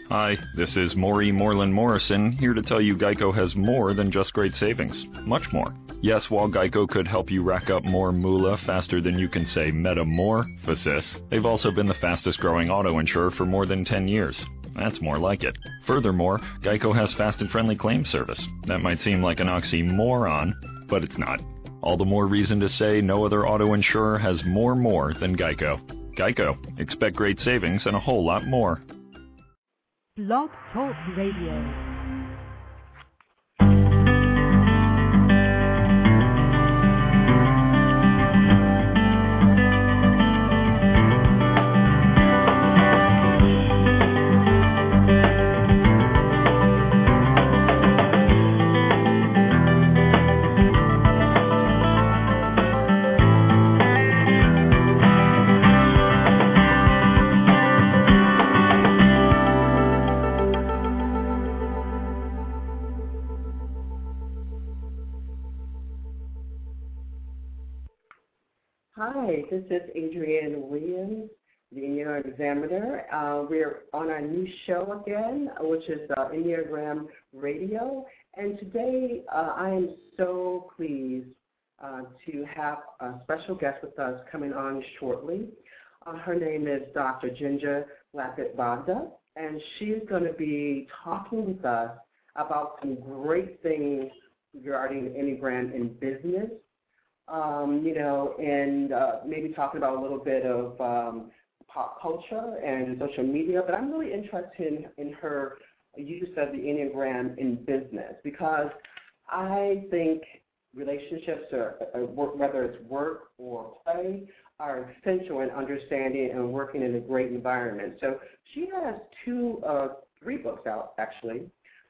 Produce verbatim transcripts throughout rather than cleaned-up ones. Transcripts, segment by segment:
Hi, this is Maury Moreland Morrison, here to tell you Geico has more than just great savings. Much more. Yes, while Geico could help you rack up more moolah faster than you can say metamorphosis, they've also been the fastest growing auto insurer for more than ten years. That's more like it. Furthermore, Geico has fast and friendly claim service. That might seem like an oxymoron, but it's not. All the more reason to say no other auto insurer has more more than Geico. Geico. Expect great savings and a whole lot more. Blog Talk Radio. Hi, this is Adrienne Williams, the Enneagram Examiner. Uh, we're on our new show again, which is uh, Enneagram Radio. And today uh, I am so pleased uh, to have a special guest with us coming on shortly. Uh, her name is Doctor Ginger Lapid-Bogda, and she's going to be talking with us about some great things regarding the Enneagram in business. Um, you know, and uh, maybe talking about a little bit of um, pop culture and social media, but I'm really interested in, in her use of the Enneagram in business because I think relationships, are, are work, whether it's work or play, are essential in understanding and working in a great environment. So she has two, uh, three books out, actually.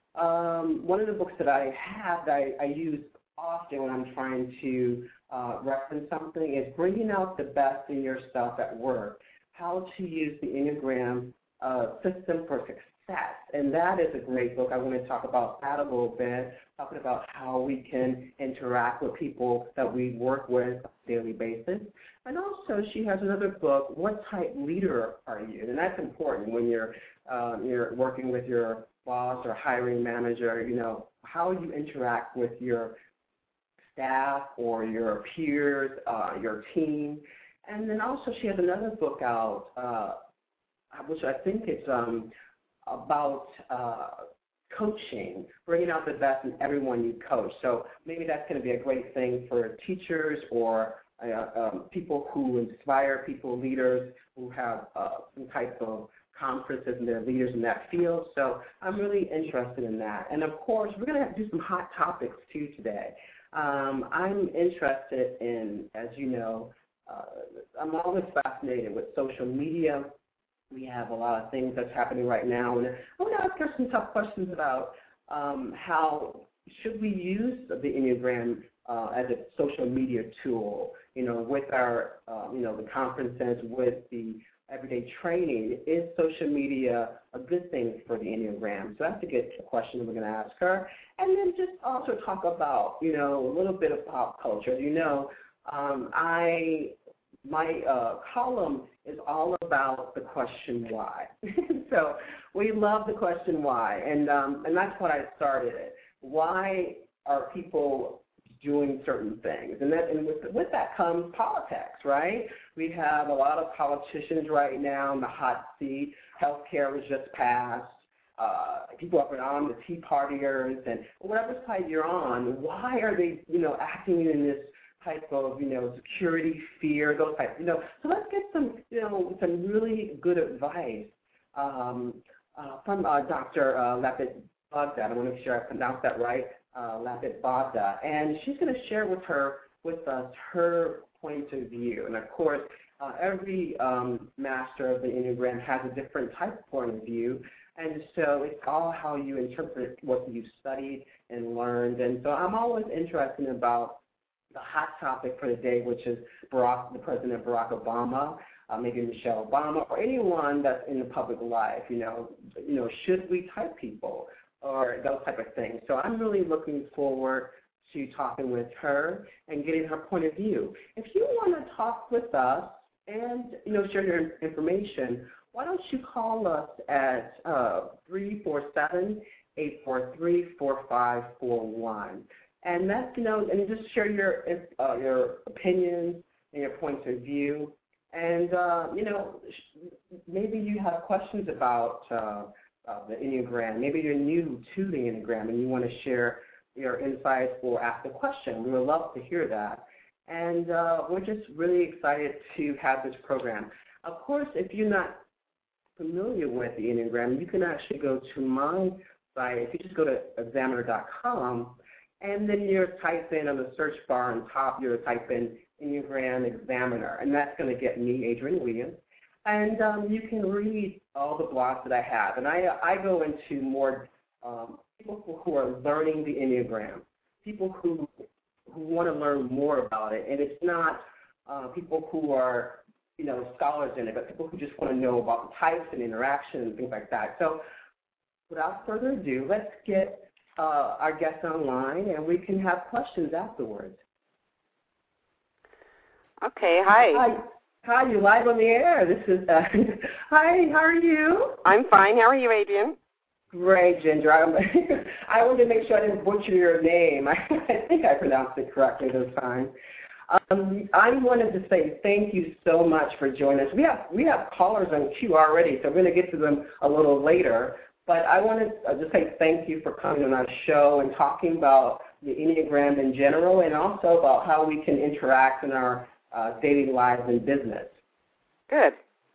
Um, one of the books that I have that I, I use often when I'm trying to uh, reference something is Bringing Out the Best in Yourself at Work, How to Use the Enneagram uh, System for Success. And that is a great book. I want to talk about that a little bit, talking about how we can interact with people that we work with on a daily basis. And also she has another book, What Type Leader Are You? And that's important when you're, um, you're working with your boss or hiring manager, you know, how you interact with your staff or your peers, uh, your team. And then also she has another book out, uh, which I think is um, about uh, coaching, bringing out the best in everyone you coach. So maybe that's going to be a great thing for teachers or uh, um, people who inspire people, leaders who have uh, some type of conferences and they're leaders in that field. So I'm really interested in that. And, of course, we're going to do some hot topics, too, today. Um, I'm interested in, as you know, uh, I'm always fascinated with social media. We have a lot of things that's happening right now. And I want to ask her some tough questions about um, how should we use the Enneagram uh, as a social media tool, you know, with our, uh, you know, the conferences, with the everyday training. Is social media a good thing for the Enneagram? So that's a good question we're going to ask her. And then just also talk about, you know, a little bit of pop culture. You know, um, I my uh, column is all about the question why. So we love the question why, and um, and that's what I started it. Why are people doing certain things? And that and with, with that comes politics, right? We have a lot of politicians right now in the hot seat. Healthcare was just passed. Uh, people up and on, the Tea Partiers, and whatever side you're on, why are they, you know, acting in this type of, you know, security, fear, those types, you know. So let's get some, you know, some really good advice um, uh, from uh, Doctor Uh, Lapid-Bogda. I want to make sure I pronounced that right, uh, Lapid-Bogda. And she's going to share with her, with us, her point of view. And, of course, uh, every um, master of the Enneagram has a different type of point of view. And so it's all how you interpret what you've studied and learned. And so I'm always interested about the hot topic for the day, which is Barack, the President Barack Obama, uh, maybe Michelle Obama, or anyone that's in the public life. You know, you know, should we type people or those type of things? So I'm really looking forward to talking with her and getting her point of view. If you want to talk with us and, you know, share your information, why don't you call us at uh, three four seven, eight four three, four five four one. And that's, you know, and just share your uh, your opinions and your points of view. And, uh, you know, maybe you have questions about uh, uh, the Enneagram. Maybe you're new to the Enneagram and you want to share your insights or ask a question. We would love to hear that. And uh, we're just really excited to have this program. Of course, if you're not familiar with the Enneagram, you can actually go to my site. If you just go to examiner dot com, and then you're type in on the search bar on top, you're type in Enneagram Examiner, and that's going to get me, Adrienne Williams. And um, you can read all the blogs that I have. And I, I go into more um, people who are learning the Enneagram, people who who want to learn more about it. And it's not uh, people who are, you know, scholars in it, but people who just want to know about types and interactions and things like that. So without further ado, let's get uh, our guests online, and we can have questions afterwards. Okay, hi. Hi, hi, you're live on the air. This is, uh, hi, how are you? I'm fine. How are you, Adrienne? Great, Ginger. I, I wanted to make sure I didn't butcher your name. I, I think I pronounced it correctly this time. Um, I wanted to say thank you so much for joining us. We have we have callers on queue already, so we're going to get to them a little later. But I wanted to just say thank you for coming on our show and talking about the Enneagram in general, and also about how we can interact in our uh, daily lives and business. Good.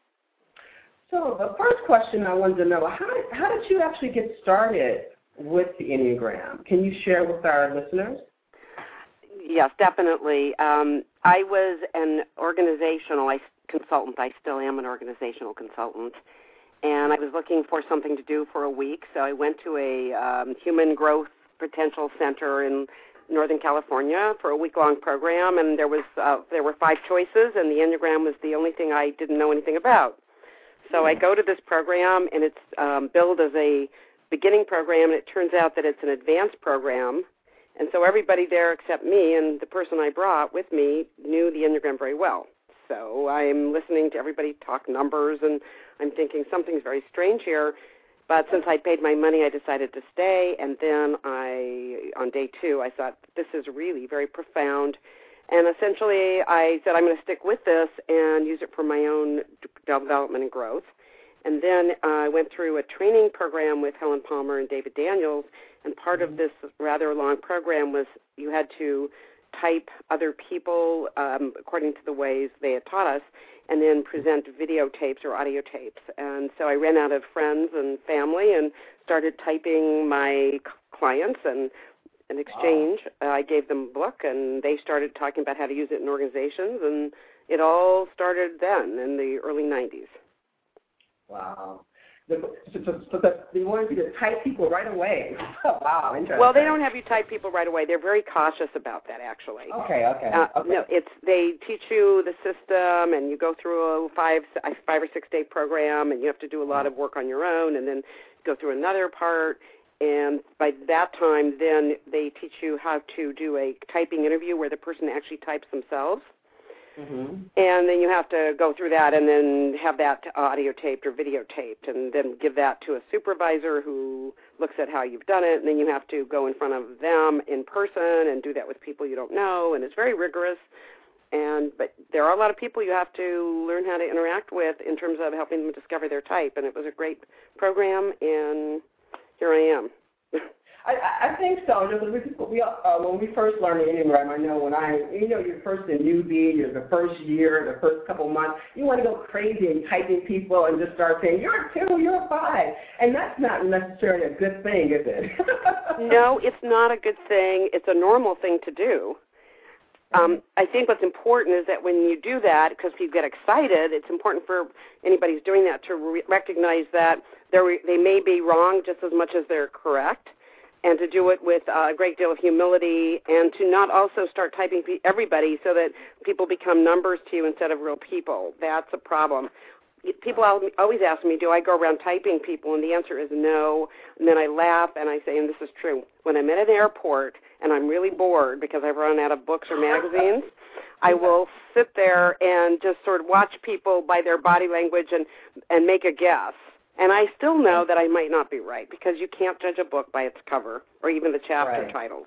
So the first question I wanted to know, how did, how did you actually get started with the Enneagram? Can you share with our listeners? Yes, definitely. Um, I was an organizational consultant. I still am an organizational consultant. And I was looking for something to do for a week, so I went to a um, Human Growth Potential Center in Northern California for a week-long program, and there was uh, there were five choices, and the Enneagram was the only thing I didn't know anything about. So I go to this program, and it's um, billed as a beginning program, and it turns out that it's an advanced program. And so everybody there except me and the person I brought with me knew the Enneagram very well. So I'm listening to everybody talk numbers, and I'm thinking something's very strange here. But since I paid my money, I decided to stay. And then I, on day two, I thought, this is really very profound. And essentially, I said, I'm going to stick with this and use it for my own development and growth. And then uh, I went through a training program with Helen Palmer and David Daniels, and part of this rather long program was you had to type other people um, according to the ways they had taught us, and then present videotapes or audio tapes. And so I ran out of friends and family and started typing my clients, and in exchange, wow. uh, I gave them a book, and they started talking about how to use it in organizations, and it all started then in the early nineties. Wow. The, so, so, so the, they wanted you to type people right away. Wow, interesting. Well, they don't have you type people right away. They're very cautious about that, actually. Okay, okay. Uh, okay. No, it's they teach you the system, and you go through a five, a five or six day program, and you have to do a lot of work on your own, and then go through another part. And by that time, then they teach you how to do a typing interview where the person actually types themselves. Mm-hmm. And then you have to go through that and then have that audio taped or videotaped, and then give that to a supervisor who looks at how you've done it, and then you have to go in front of them in person and do that with people you don't know, and it's very rigorous. And but there are a lot of people you have to learn how to interact with in terms of helping them discover their type, and it was a great program, and here I am. I, I think so. You know, we, we, uh, when we first learned the Enneagram, I know when I, you know, you're first a newbie, you're the first year, the first couple months, you want to go crazy and typing people and just start saying, you're a two, you're a five. And that's not necessarily a good thing, is it? No, it's not a good thing. It's a normal thing to do. Um, I think what's important is that when you do that, because you get excited, it's important for anybody who's doing that to re- recognize that they're, they may be wrong just as much as they're correct, and to do it with a great deal of humility, and to not also start typing everybody so that people become numbers to you instead of real people. That's a problem. People always ask me, do I go around typing people? And the answer is no. And then I laugh and I say, and this is true, when I'm at an airport and I'm really bored because I've run out of books or magazines, I will sit there and just sort of watch people by their body language and, and make a guess. And I still know that I might not be right because you can't judge a book by its cover or even the chapter right. titles.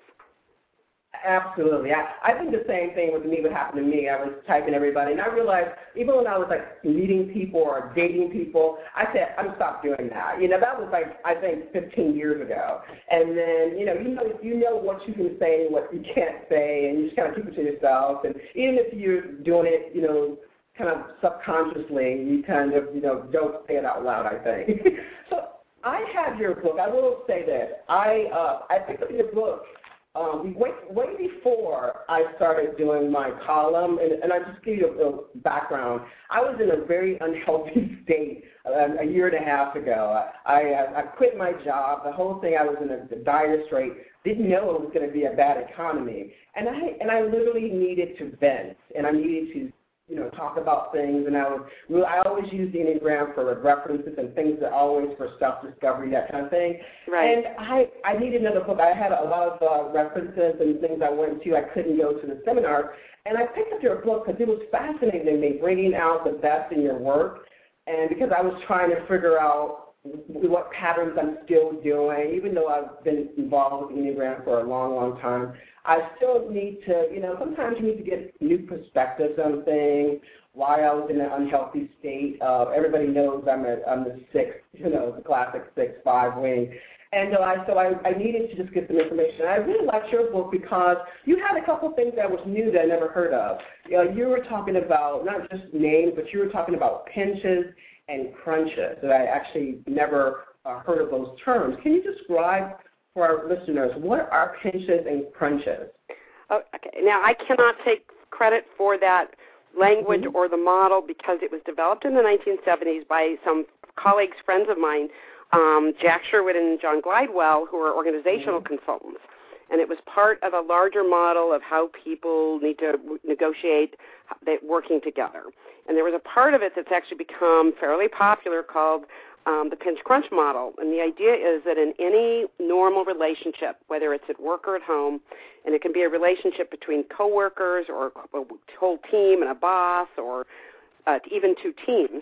Absolutely. I, I think the same thing with me would happen to me. I was typing everybody, and I realized even when I was, like, meeting people or dating people, I said, I'm stop doing that. You know, that was, like, I think fifteen years ago. And then, you know, you know, you know what you can say and what you can't say, and you just kind of keep it to yourself. And even if you're doing it, you know, kind of subconsciously, you kind of, you know, don't say it out loud, I think. So I have your book. I will say this. I, uh, I picked up your book. Um, way, way before I started doing my column, and, and I just give you a, a background. I was in a very unhealthy state a, a year and a half ago. I, I, I quit my job. The whole thing, I was in a dire strait. Didn't know it was going to be a bad economy, and I and I literally needed to vent, and I needed to, you know, talk about things, and I would, I always use the Enneagram for references and things that always for self-discovery, that kind of thing. Right. And I, I needed another book. I had a lot of uh, references and things I went to. I couldn't go to the seminar. And I picked up your book because it was fascinating to me, bringing out the best in your work. And because I was trying to figure out what patterns I'm still doing, even though I've been involved with the Enneagram for a long, long time, I still need to, you know, sometimes you need to get new perspectives on things, why I was in an unhealthy state. Uh, everybody knows I'm, a, I'm the six, you know, the classic six, five wing. And uh, I, so I, I needed to just get some information. I really liked your book because you had a couple things that was new that I never heard of. You know, you were talking about not just names, but you were talking about pinches and crunches. That I actually never uh, heard of those terms. Can you describe for our listeners what are pinches and crunches? Oh, okay. Now, I cannot take credit for that language mm-hmm. or the model because it was developed in the nineteen seventies by some colleagues, friends of mine, um, Jack Sherwood and John Glidewell, who are organizational mm-hmm. consultants. And it was part of a larger model of how people need to negotiate working together. And there was a part of it that's actually become fairly popular called um, the pinch-crunch model. And the idea is that in any normal relationship, whether it's at work or at home, and it can be a relationship between coworkers or a whole team and a boss or uh, even two teams,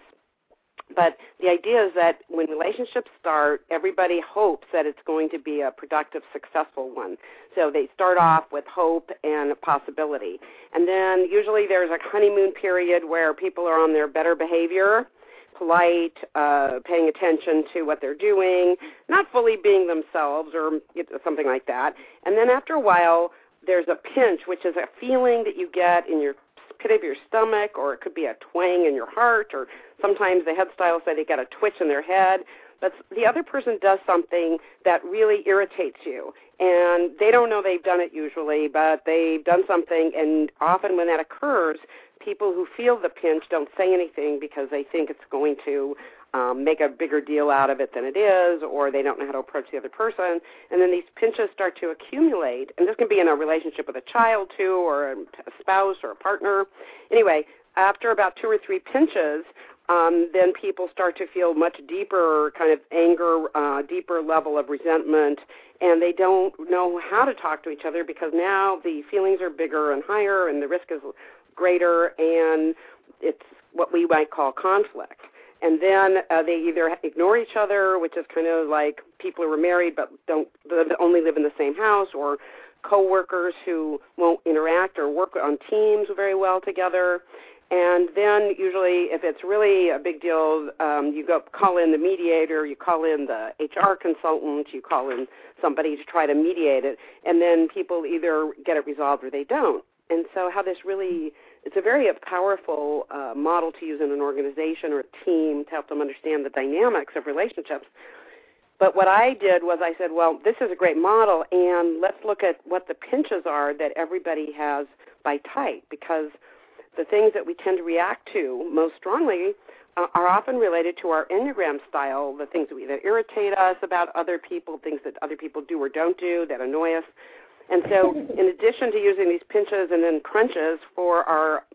but the idea is that when relationships start, everybody hopes that it's going to be a productive, successful one. So they start off with hope and a possibility. And then usually there's a honeymoon period where people are on their better behavior, polite, uh, paying attention to what they're doing, not fully being themselves or something like that. And then after a while, there's a pinch, which is a feeling that you get in your pit of your stomach, or it could be a twang in your heart, or sometimes the head styles say they get a twitch in their head. But the other person does something that really irritates you, and they don't know they've done it usually, but they've done something, and often when that occurs, people who feel the pinch don't say anything because they think it's going to um, make a bigger deal out of it than it is, or they don't know how to approach the other person, and then these pinches start to accumulate, and this can be in a relationship with a child, too, or a spouse or a partner. Anyway, after about two or three pinches, um, then people start to feel much deeper kind of anger, uh, deeper level of resentment, and they don't know how to talk to each other because now the feelings are bigger and higher and the risk is greater, and it's what we might call conflict. And then uh, they either ignore each other, which is kind of like people who are married but don't only live in the same house, or coworkers who won't interact or work on teams very well together. And then usually if it's really a big deal, um, you go call in the mediator, you call in the H R consultant, you call in somebody to try to mediate it, and then people either get it resolved or they don't. And so how this really, it's a very powerful uh, model to use in an organization or a team to help them understand the dynamics of relationships. But what I did was I said, well, this is a great model, and let's look at what the pinches are that everybody has by type, because the things that we tend to react to most strongly uh, are often related to our Enneagram style, the things that, we, that irritate us about other people, things that other people do or don't do that annoy us. And so in addition to using these pinches and then crunches for our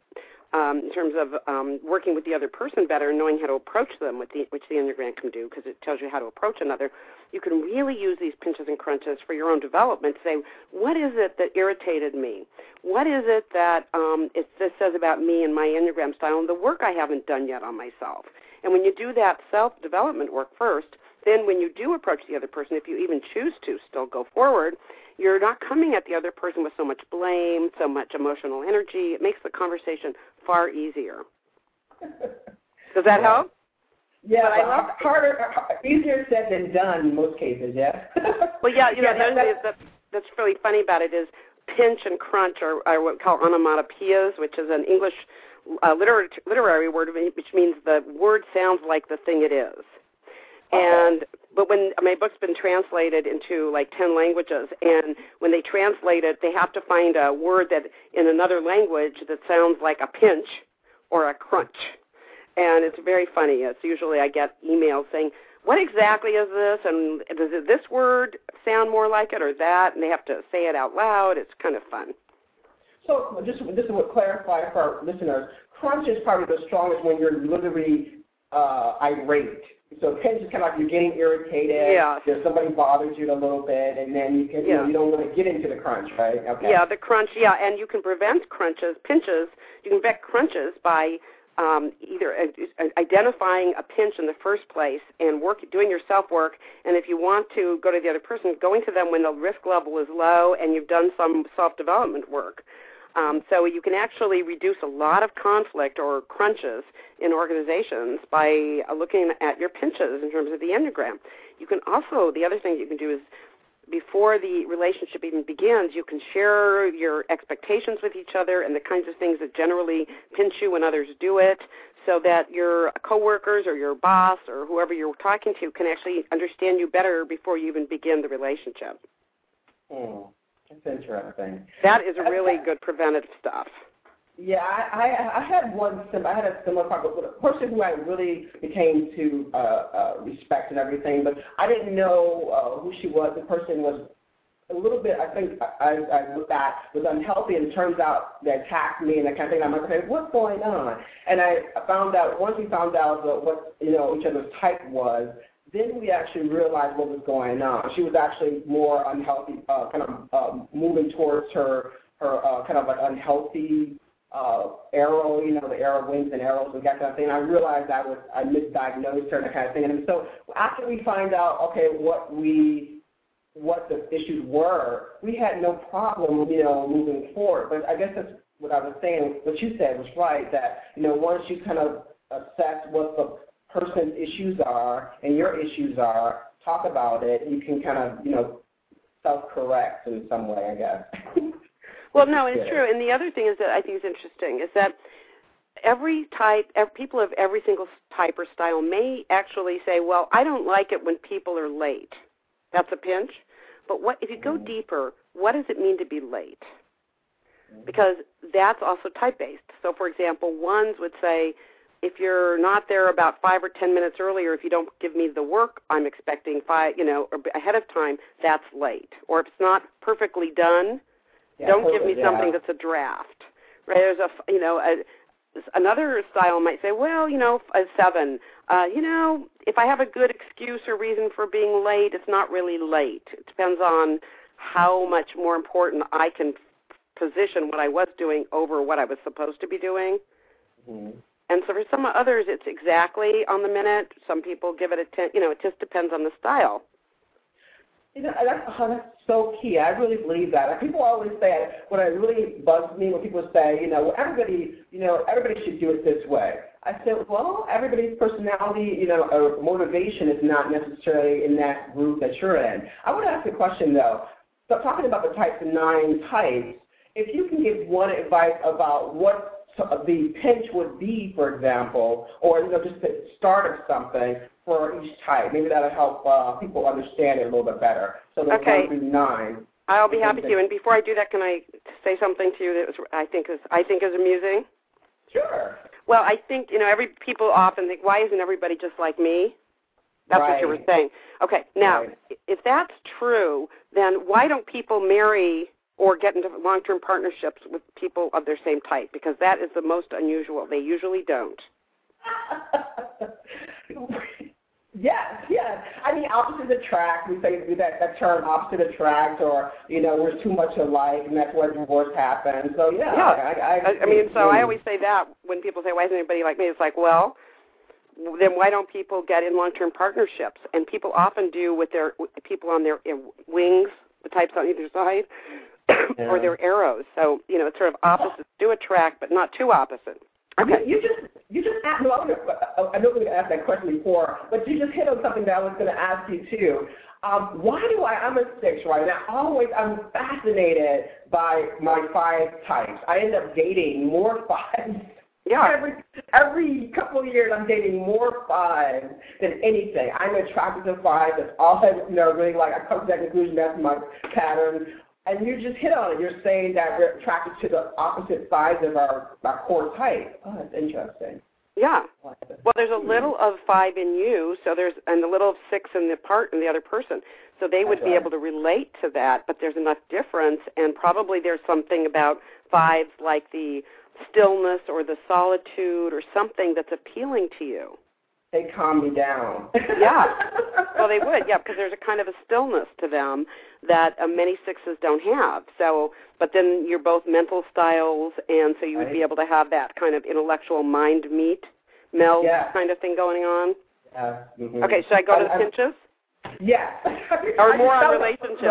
um, in terms of um, working with the other person better and knowing how to approach them, with the, which the Enneagram can do because it tells you how to approach another, you can really use these pinches and crunches for your own development to say, what is it that irritated me? What is it that um, it, this says about me and my Enneagram style and the work I haven't done yet on myself? And when you do that self-development work first, then when you do approach the other person, if you even choose to still go forward, you're not coming at the other person with so much blame, so much emotional energy. It makes the conversation far easier. Does that yeah. help? Yeah, but I love harder, easier said than done in most cases, yeah. Well, yeah, you know, yeah, that's, that's, that's really funny about it is pinch and crunch are, are what we call onomatopoeias, which is an English uh, literary, literary word, which means the word sounds like the thing it is. Okay. And but when my book's been translated into like ten languages, and when they translate it, they have to find a word that in another language that sounds like a pinch or a crunch. And it's very funny. It's usually I get emails saying, what exactly is this? And does this word sound more like it or that? And they have to say it out loud. It's kind of fun. So just this is what clarify for our listeners. Crunch is probably the strongest when you're literally uh, irate. So pinch is kind of like you're getting irritated. Yeah. There's somebody bothers you a little bit, and then you can, yeah. you know, you don't want to get into the crunch, right? Okay. Yeah, the crunch. Yeah, and you can prevent crunches, pinches. You can prevent crunches by um, either uh, identifying a pinch in the first place and work, doing your self-work. And if you want to go to the other person, going to them when the risk level is low and you've done some self-development work. Um, so you can actually reduce a lot of conflict or crunches in organizations by uh, looking at your pinches in terms of the Enneagram. You can also, the other thing you can do is before the relationship even begins, you can share your expectations with each other and the kinds of things that generally pinch you when others do it, so that your coworkers or your boss or whoever you're talking to can actually understand you better before you even begin the relationship. Hmm. That's interesting. That is really good preventative stuff. Yeah, I, I, I had one. I had a similar problem with a person who I really became to uh, uh, respect and everything, but I didn't know uh, who she was. The person was a little bit. I think I, I looked at was unhealthy, and it turns out they attacked me and that kind of thing. I'm like, okay, what's going on? And I found out once we found out what you know each other's type was. Then we actually realized what was going on. She was actually more unhealthy, uh, kind of uh, moving towards her her uh, kind of like unhealthy uh, arrow, you know, the arrow wings and arrows and that kind of thing. And I realized I was I misdiagnosed her and that kind of thing. And so after we find out, okay, what we what the issues were, we had no problem, you know, moving forward. But I guess that's what I was saying. What you said was right. That you know, once you kind of assess what the person's issues are and your issues are, talk about it, you can kind of, you know, self-correct in some way, I guess. Well, no, it's true. And the other thing is that I think is interesting is that every type, every, people of every single type or style may actually say, well, I don't like it when people are late. That's a pinch. But what if you go mm-hmm. deeper, what does it mean to be late? Mm-hmm. Because that's also type-based. So, for example, ones would say, if you're not there about five or ten minutes earlier, if you don't give me the work I'm expecting five, you know, or ahead of time, that's late. Or if it's not perfectly done, yeah, don't totally, give me yeah. something that's a draft. Right? There's a, you know, a, another style might say, well, you know, a seven. Uh, you know, if I have a good excuse or reason for being late, it's not really late. It depends on how much more important I can position what I was doing over what I was supposed to be doing. Mm-hmm. And so for some others, it's exactly on the minute. Some people give it a ten. You know, it just depends on the style. You know, that's, oh, that's so key. I really believe that. People always say, what it really bugs me when people say, you know, well, everybody, you know, everybody should do it this way. I said, well, everybody's personality, you know, or motivation is not necessarily in that group that you're in. I want to ask a question, though. So talking about the types of nine types, if you can give one advice about what the pinch would be, for example, or you know, just the start of something for each type. Maybe that'll help uh, people understand it a little bit better. So there's okay. one through nine. I'll be happy to. And before I do that, can I say something to you that was, I think is I think is amusing? Sure. Well, I think you know every people often think, why isn't everybody just like me? That's right. what you were saying. Okay. Now, right. if that's true, then why don't people marry or get into long-term partnerships with people of their same type, because that is the most unusual. They usually don't. Yes, yes. I mean, opposites attract. We say that, that term, opposite attract, or, you know, we're too much alike, and that's where divorce happens. So, yeah. Yeah. I, I, I, I mean, so I always say that when people say, why isn't anybody like me? It's like, well, then why don't people get in long-term partnerships? And people often do with their with people on their wings, the types on either side, yeah. or their arrows. So, you know, it's sort of opposites do attract, but not too opposite. Okay. You, you just you just asked, no, I know we were going to ask that question before, but you just hit on something that I was going to ask you too. Um, why do I? I'm a six, right? And I always I'm fascinated by my five types. I end up dating more fives. Yeah. Every every couple of years, I'm dating more fives than anything. I'm attracted to fives. That's all I you know really like. I come to that conclusion. That's my pattern. And you just hit on it. You're saying that we're attracted to the opposite sides of our, our core type. Oh, that's interesting. Yeah. Well, there's a little of five in you, so there's and a little of six in the part in the other person. So they would That's be right. able to relate to that, but there's enough difference, and probably there's something about fives like the stillness or the solitude or something that's appealing to you. They calm me down. Yeah. Well, they would, yeah, because there's a kind of a stillness to them that uh, many sixes don't have. So, but then you're both mental styles, and so you would right. be able to have that kind of intellectual mind meet, meld yeah. kind of thing going on. Yeah. Mm-hmm. Okay, should I go to the I, pinches? Yes. Or more on relationships.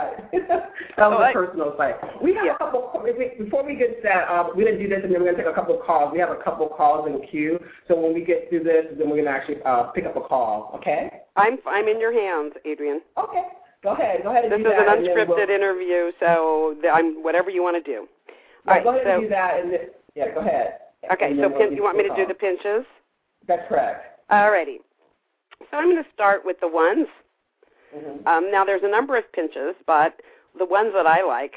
That was oh, a personal side. We have yeah. a couple, before we get that, um, we're going to do this and then we're going to take a couple of calls. We have a couple of calls in queue. So when we get through this, then we're going to actually uh, pick up a call, okay? I'm I'm in your hands, Adrienne. Okay. Go ahead. Go ahead and this do is that. This is an unscripted we'll, interview, so the, I'm whatever you want to do. Yeah, All right, go ahead so, and do that. And then, yeah, go ahead. Okay, so we'll pin, you want me to do the pinches? That's correct. All righty. So I'm going to start with the ones. Mm-hmm. Um, now, there's a number of pinches, but the ones that I like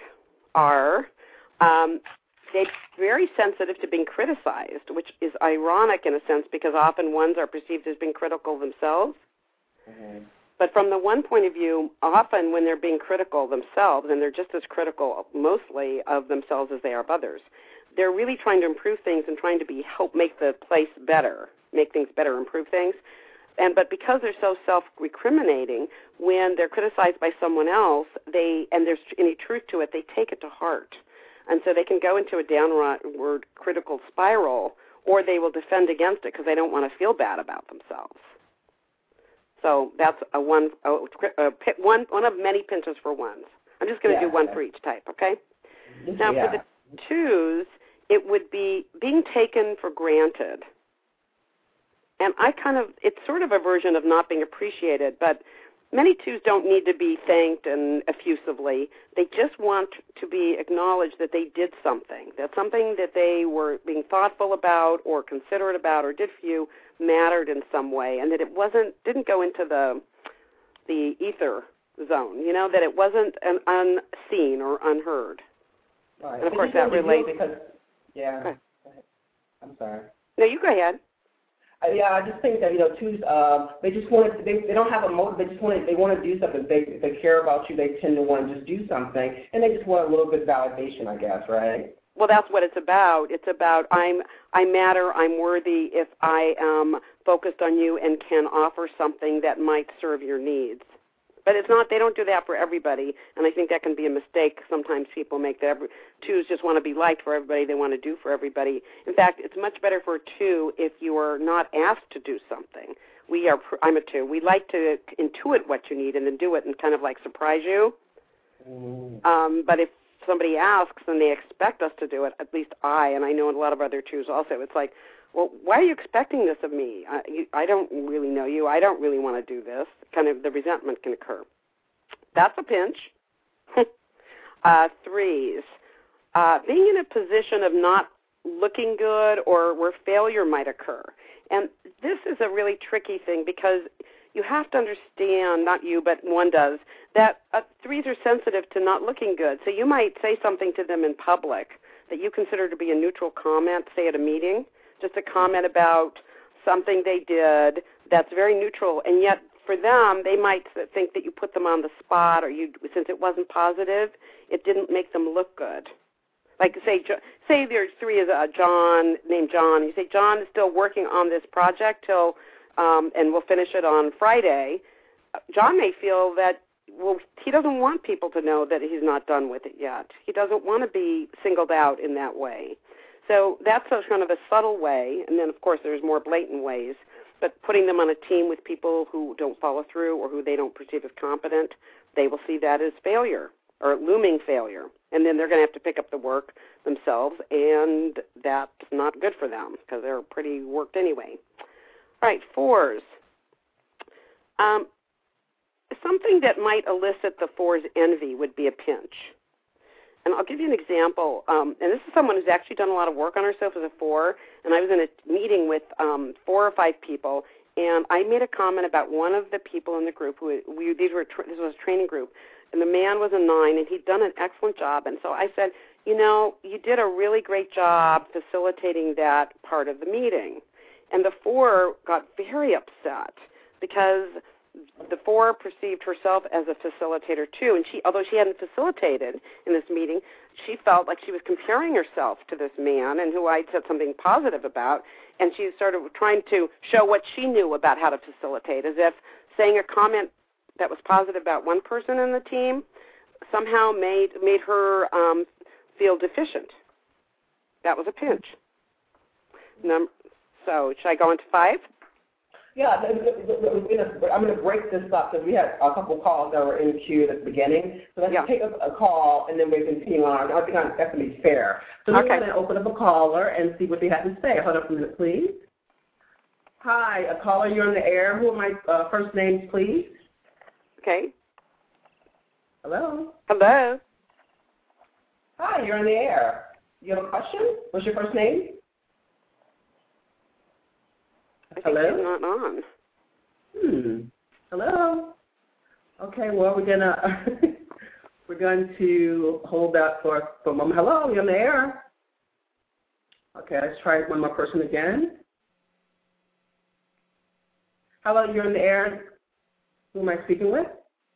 are um, they're very sensitive to being criticized, which is ironic in a sense because often ones are perceived as being critical themselves. Mm-hmm. But from the one point of view, often when they're being critical themselves, and they're just as critical mostly of themselves as they are of others, they're really trying to improve things and trying to be help make the place better, make things better, improve things. And but because they're so self-recriminating, when they're criticized by someone else, they and there's any truth to it, they take it to heart. And so they can go into a downward critical spiral, or they will defend against it because they don't want to feel bad about themselves. So that's a one, a, a, one, one of many pinches for ones. I'm just going to yeah, do one okay. for each type, okay? Just, now yeah. for the twos, it would be being taken for granted. And I kind of, it's sort of a version of not being appreciated, but many twos don't need to be thanked and effusively. They just want to be acknowledged that they did something, that something that they were being thoughtful about or considerate about or did for you mattered in some way, and that it wasn't, didn't go into the the ether zone, you know, that it wasn't an unseen or unheard. Right. And of course that relates. Because, yeah. Okay. I'm sorry. No, you go ahead. Uh, yeah, I just think that, you know, twos, um, they just want to, they, they don't have a motive, they just want to, they want to do something. They, if they care about you, they tend to want to just do something, and they just want a little bit of validation, I guess, right? Well, that's what it's about. It's about I'm I matter, I'm worthy if I am focused on you and can offer something that might serve your needs. But it's not, they don't do that for everybody, and I think that can be a mistake sometimes people make, that every, twos just want to be liked for everybody, they want to do for everybody. In fact, it's much better for a two if you are not asked to do something. We are, I'm a two. We like to intuit what you need and then do it and kind of like surprise you. Mm. Um, but if somebody asks and they expect us to do it, at least I, and I know a lot of other twos also, it's like, well, why are you expecting this of me? I, you, I don't really know you. I don't really want to do this. Kind of the resentment can occur. That's a pinch. uh, threes. Uh, being in a position of not looking good or where failure might occur. And this is a really tricky thing because you have to understand, not you, but one does, that uh, threes are sensitive to not looking good. So you might say something to them in public that you consider to be a neutral comment, say at a meeting, just a comment about something they did that's very neutral, and yet for them, they might think that you put them on the spot, or you, since it wasn't positive, it didn't make them look good. Like say, say there's three is a John named John. You say John is still working on this project till, um, and we'll finish it on Friday. John may feel that, well, he doesn't want people to know that he's not done with it yet. He doesn't want to be singled out in that way. So that's a kind of a subtle way, and then, of course, there's more blatant ways. But putting them on a team with people who don't follow through or who they don't perceive as competent, they will see that as failure or looming failure. And then they're going to have to pick up the work themselves, and that's not good for them because they're pretty worked anyway. All right, fours. Um, something that might elicit the four's envy would be a pinch. And I'll give you an example. Um, and this is someone who's actually done a lot of work on herself as a four. And I was in a meeting with um, four or five people, and I made a comment about one of the people in the group. Who we these were this was a training group, and the man was a nine, and he'd done an excellent job. And so I said, you know, you did a really great job facilitating that part of the meeting. And the four got very upset because the four perceived herself as a facilitator too, and she, although she hadn't facilitated in this meeting, she felt like she was comparing herself to this man, and who I said something positive about, and she started trying to show what she knew about how to facilitate, as if saying a comment that was positive about one person in the team somehow made made her um, feel deficient. That was a pinch. Number, so should I go into five? Yeah, I'm going to break this up because we had a couple calls that were in queue at the beginning. So let's yeah. take a, a call, and then we can continue on. I think that's going to be fair. So we're okay. going to open up a caller and see what they have to say. Hold up a minute, please. Hi, a caller, you're on the air. Who are my uh, first names, please? Okay. Hello? Hello? Hi, you're on the air. You have a question? What's your first name? I think Hello? she's not on. Hmm. Hello? Okay, well, we're gonna we're going to hold that for, for a moment. Hello, you're on the air. Okay, let's try one more person again. Hello, you're in the air. Who am I speaking with?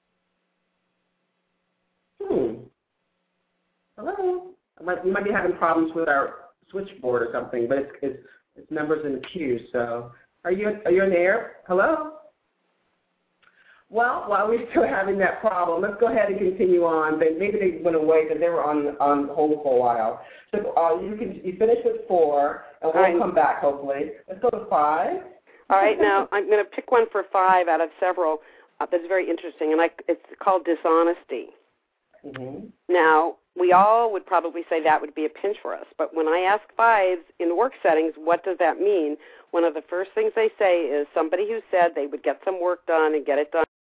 Hmm. Hello? We might be having problems with our switchboard or something, but it's, it's, it's numbers in the queue, so. Are you, are you in the air? Hello? Well, while we're still having that problem, let's go ahead and continue on. They, maybe they went away because they were on on hold for a while. So uh, you can you finish with four, and we'll right. come back, hopefully. Let's go to five. All right, now I'm going to pick one for five out of several uh, that's very interesting, and I, it's called dishonesty. Mm-hmm. Now, we all would probably say that would be a pinch for us, but when I ask fives in work settings, what does that mean? One of the first things they say is somebody who said they would get some work done and get it done.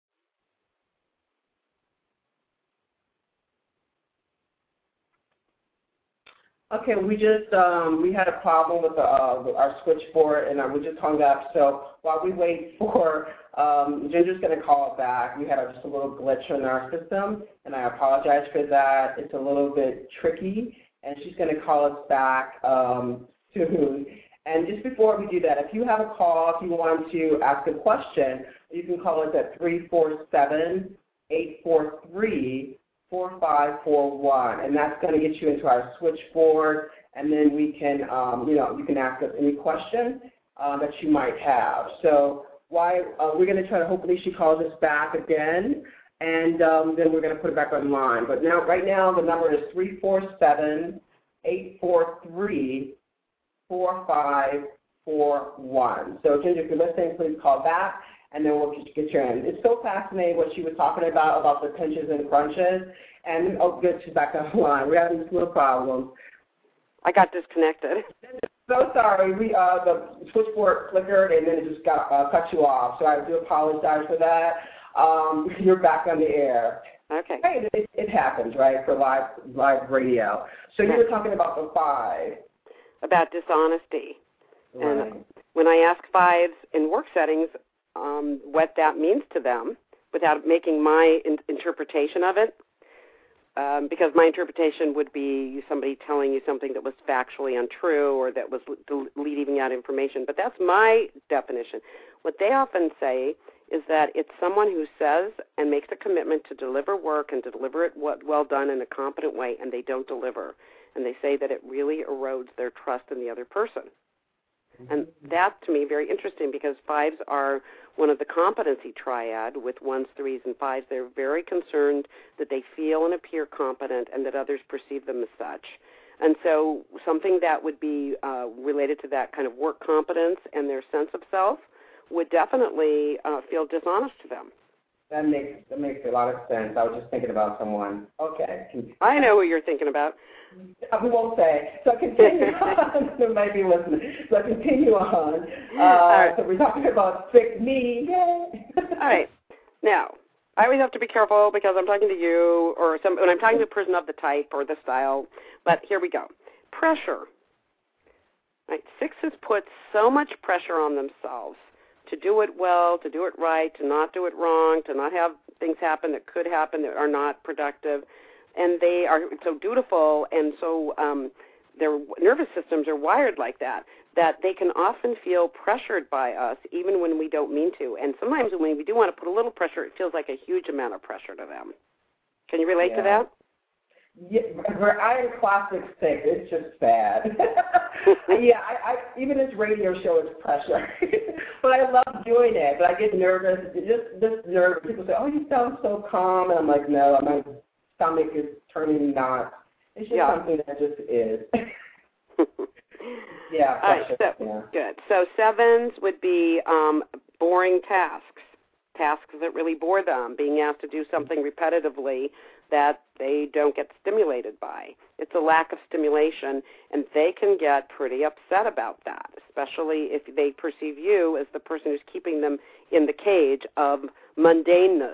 Okay, we just um, we had a problem with, the, uh, with our switchboard, and uh, we just hung up. So while we wait for um, Ginger's going to call it back, we had a, just a little glitch in our system, and I apologize for that. It's a little bit tricky, and she's going to call us back um, soon. And just before we do that, if you have a call, if you want to ask a question, you can call us at three four seven, eight four three, four five four one, and that's going to get you into our switchboard, and then we can, um, you know, you can ask us any question uh, that you might have. So why uh, we're going to try to, hopefully she calls us back again, and um, then we're going to put it back online. But now, right now, the number is three four seven, eight four three, four five four one. So Ginger, if you're listening, please call back, and then we'll just get you in. It's so fascinating what she was talking about, about the pinches and crunches. And, oh, good, she's back on the line. We're having this little problem. I got disconnected. So sorry. We uh, the switchboard flickered, and then it just got uh, cut you off. So I do apologize for that. Um, you're back on the air. Okay. Hey, it, it happens, right, for live live radio. So you were talking about the five. About dishonesty. Right. And when I ask fives in work settings um, what that means to them, without making my in- interpretation of it, um, because my interpretation would be somebody telling you something that was factually untrue or that was le- leaving out information. But that's my definition. What they often say is that it's someone who says and makes a commitment to deliver work and to deliver it well done in a competent way, and they don't deliver. And they say that it really erodes their trust in the other person. And that's, to me, very interesting because fives are one of the competency triad with ones, threes, and fives. They're very concerned that they feel and appear competent and that others perceive them as such. And so something that would be uh, related to that kind of work competence and their sense of self would definitely uh, feel dishonest to them. That makes that makes a lot of sense. I was just thinking about someone. Okay. I know who you're thinking about. We won't say. So continue on. There might be listening. So continue on. Uh, right. So we're talking about sick me. Yay. All right. Now, I always have to be careful because I'm talking to you or some when I'm talking to a person of the type or the style. But here we go. Pressure. Right. Sixes put so much pressure on themselves to do it well, to do it right, to not do it wrong, to not have things happen that could happen that are not productive. And they are so dutiful and so um, their nervous systems are wired like that, that they can often feel pressured by us even when we don't mean to. And sometimes when we do want to put a little pressure, it feels like a huge amount of pressure to them. Can you relate yeah. to that? Yeah, where I am classic six, it's just sad. yeah, I, I, even this radio show is pressure. But I love doing it. But I get nervous. Just this nervous. People say, oh, you sound so calm. And I'm like, no, my stomach is turning knots. It's just yeah. something that just is. yeah, pressure. All right, so, yeah. Good. So sevens would be um, boring tasks, tasks that really bore them, being asked to do something repetitively that they don't get stimulated by. It's a lack of stimulation, and they can get pretty upset about that, especially if they perceive you as the person who's keeping them in the cage of mundaneness.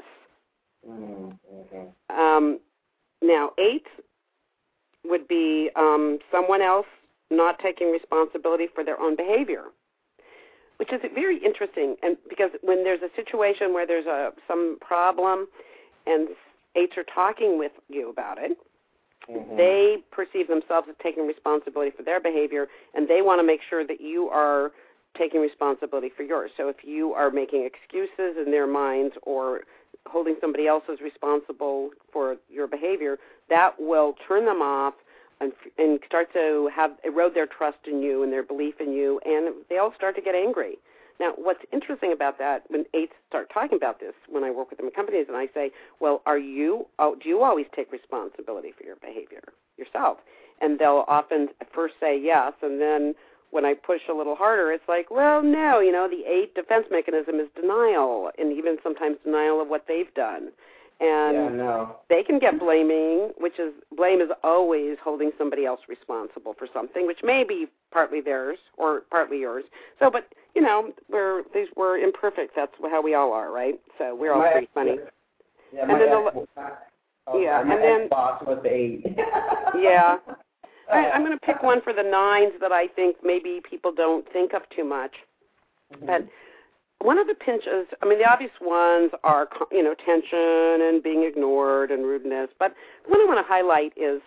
Mm-hmm. Um, now, eight would be um, someone else not taking responsibility for their own behavior, which is very interesting, and because when there's a situation where there's a some problem and eights are talking with you about it, mm-hmm. they perceive themselves as taking responsibility for their behavior, and they want to make sure that you are taking responsibility for yours. So if you are making excuses in their minds or holding somebody else as responsible for your behavior, that will turn them off and, and start to have erode their trust in you and their belief in you, and they'll start to get angry. Now, what's interesting about that, when eights start talking about this, when I work with them in companies, and I say, well, are you, oh, do you always take responsibility for your behavior yourself? And they'll often first say yes, and then when I push a little harder, it's like, well, no, you know, the eight defense mechanism is denial, and even sometimes denial of what they've done. And yeah, no. they can get blaming, which is, blame is always holding somebody else responsible for something, which may be partly theirs or partly yours. So, but, you know, we're these we're imperfect. That's how we all are, right? So we're all my pretty funny. Yeah, and my then ex, the, oh, yeah, my and then boss was the eight. yeah. I, I'm going to pick one for the nines that I think maybe people don't think of too much. Mm-hmm. But one of the pinches, I mean, the obvious ones are, you know, tension and being ignored and rudeness. But the one I want to highlight is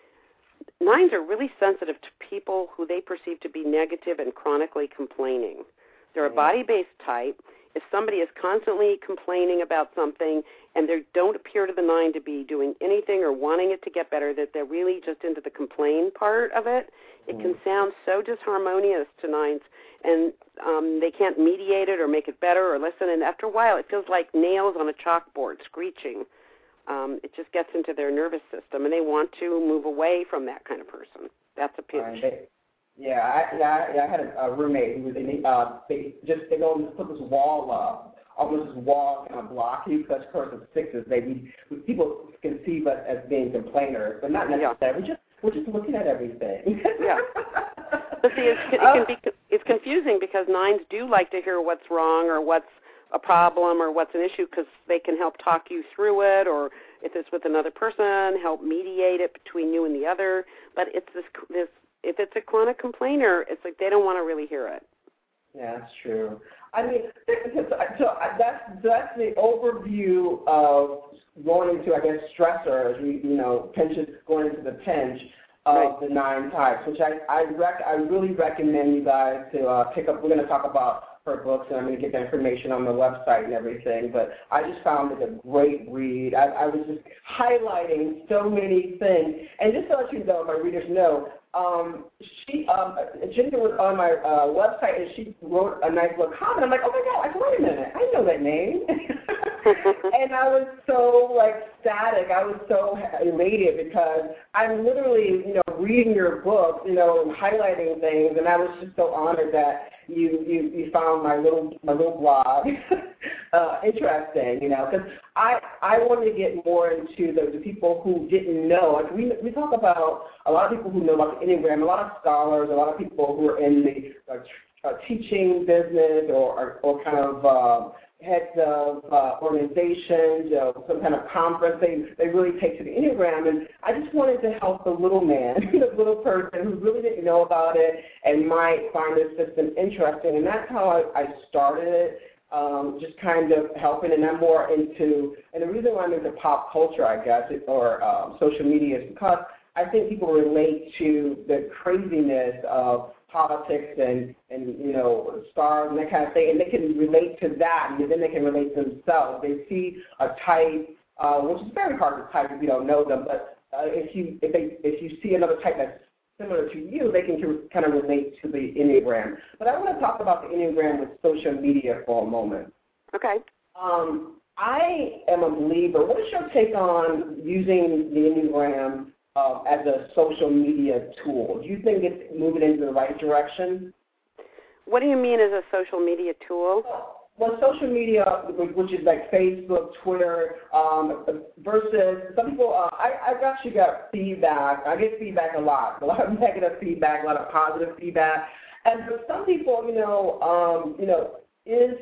nines are really sensitive to people who they perceive to be negative and chronically complaining. They're a body-based type. If somebody is constantly complaining about something and they don't appear to the nine to be doing anything or wanting it to get better, that they're really just into the complain part of it, it can sound so disharmonious to nines, and um, they can't mediate it or make it better or listen. And after a while, it feels like nails on a chalkboard screeching. Um, it just gets into their nervous system, and they want to move away from that kind of person. That's a pinch. Right, they, yeah, I, yeah, I, I had a, a roommate who was in, uh, they just they go and put this wall up, almost this wall kind of block you, because of course with sixes, they we, people conceive us as being complainers, but not necessarily. Yeah. We're just we're just looking at everything. yeah. But see, it's, it can be it's confusing because nines do like to hear what's wrong or what's a problem or what's an issue because they can help talk you through it, or if it's with another person, help mediate it between you and the other. But it's this this. If it's a chronic complainer, it's like they don't want to really hear it. Yeah, that's true. I mean, so that's that's the overview of going into, I guess, stressors. You, you know, pinches going into the pinch of right. the nine types, which I I rec I really recommend you guys to uh, pick up. We're going to talk about her books, and I'm going to get the information on the website and everything. But I just found it a great read. I, I was just highlighting so many things. And just to let you know, my readers know, um, she, um, Ginger was on my uh, website, and she wrote a nice little comment. I'm like, oh, my God, I said, wait a minute. I know that name. And I was so, like, ecstatic. I was so elated because I'm literally, you know, reading your book, you know, and highlighting things, and I was just so honored that you you, you found my little my little blog uh, interesting, you know, because I I wanted to get more into the, the people who didn't know. Like we we talk about a lot of people who know about the Enneagram, a lot of scholars, a lot of people who are in the uh, uh, teaching business or or, or kind of uh, heads of uh, organizations, uh, some kind of conference, they, they really take to the Enneagram. And I just wanted to help the little man, the little person who really didn't know about it and might find this system interesting. And that's how I, I started it, um, just kind of helping. And I'm more into, and the reason why I'm into pop culture, I guess, or um, social media is because I think people relate to the craziness of politics and, and, you know, stars and that kind of thing, and they can relate to that, and then they can relate to themselves. They see a type, uh, which is very hard to type if you don't know them, but uh, if you if they if you see another type that's similar to you, they can kind of relate to the Enneagram. But I want to talk about the Enneagram with social media for a moment. Okay. Um, I am a believer. What is your take on using the Enneagram Uh, as a social media tool? Do you think it's moving into the right direction? What do you mean as a social media tool? Well, social media, which is like Facebook, Twitter, um, versus some people, uh, I, I've actually got feedback. I get feedback a lot, a lot of negative feedback, a lot of positive feedback. And for some people, you know, um, you know, is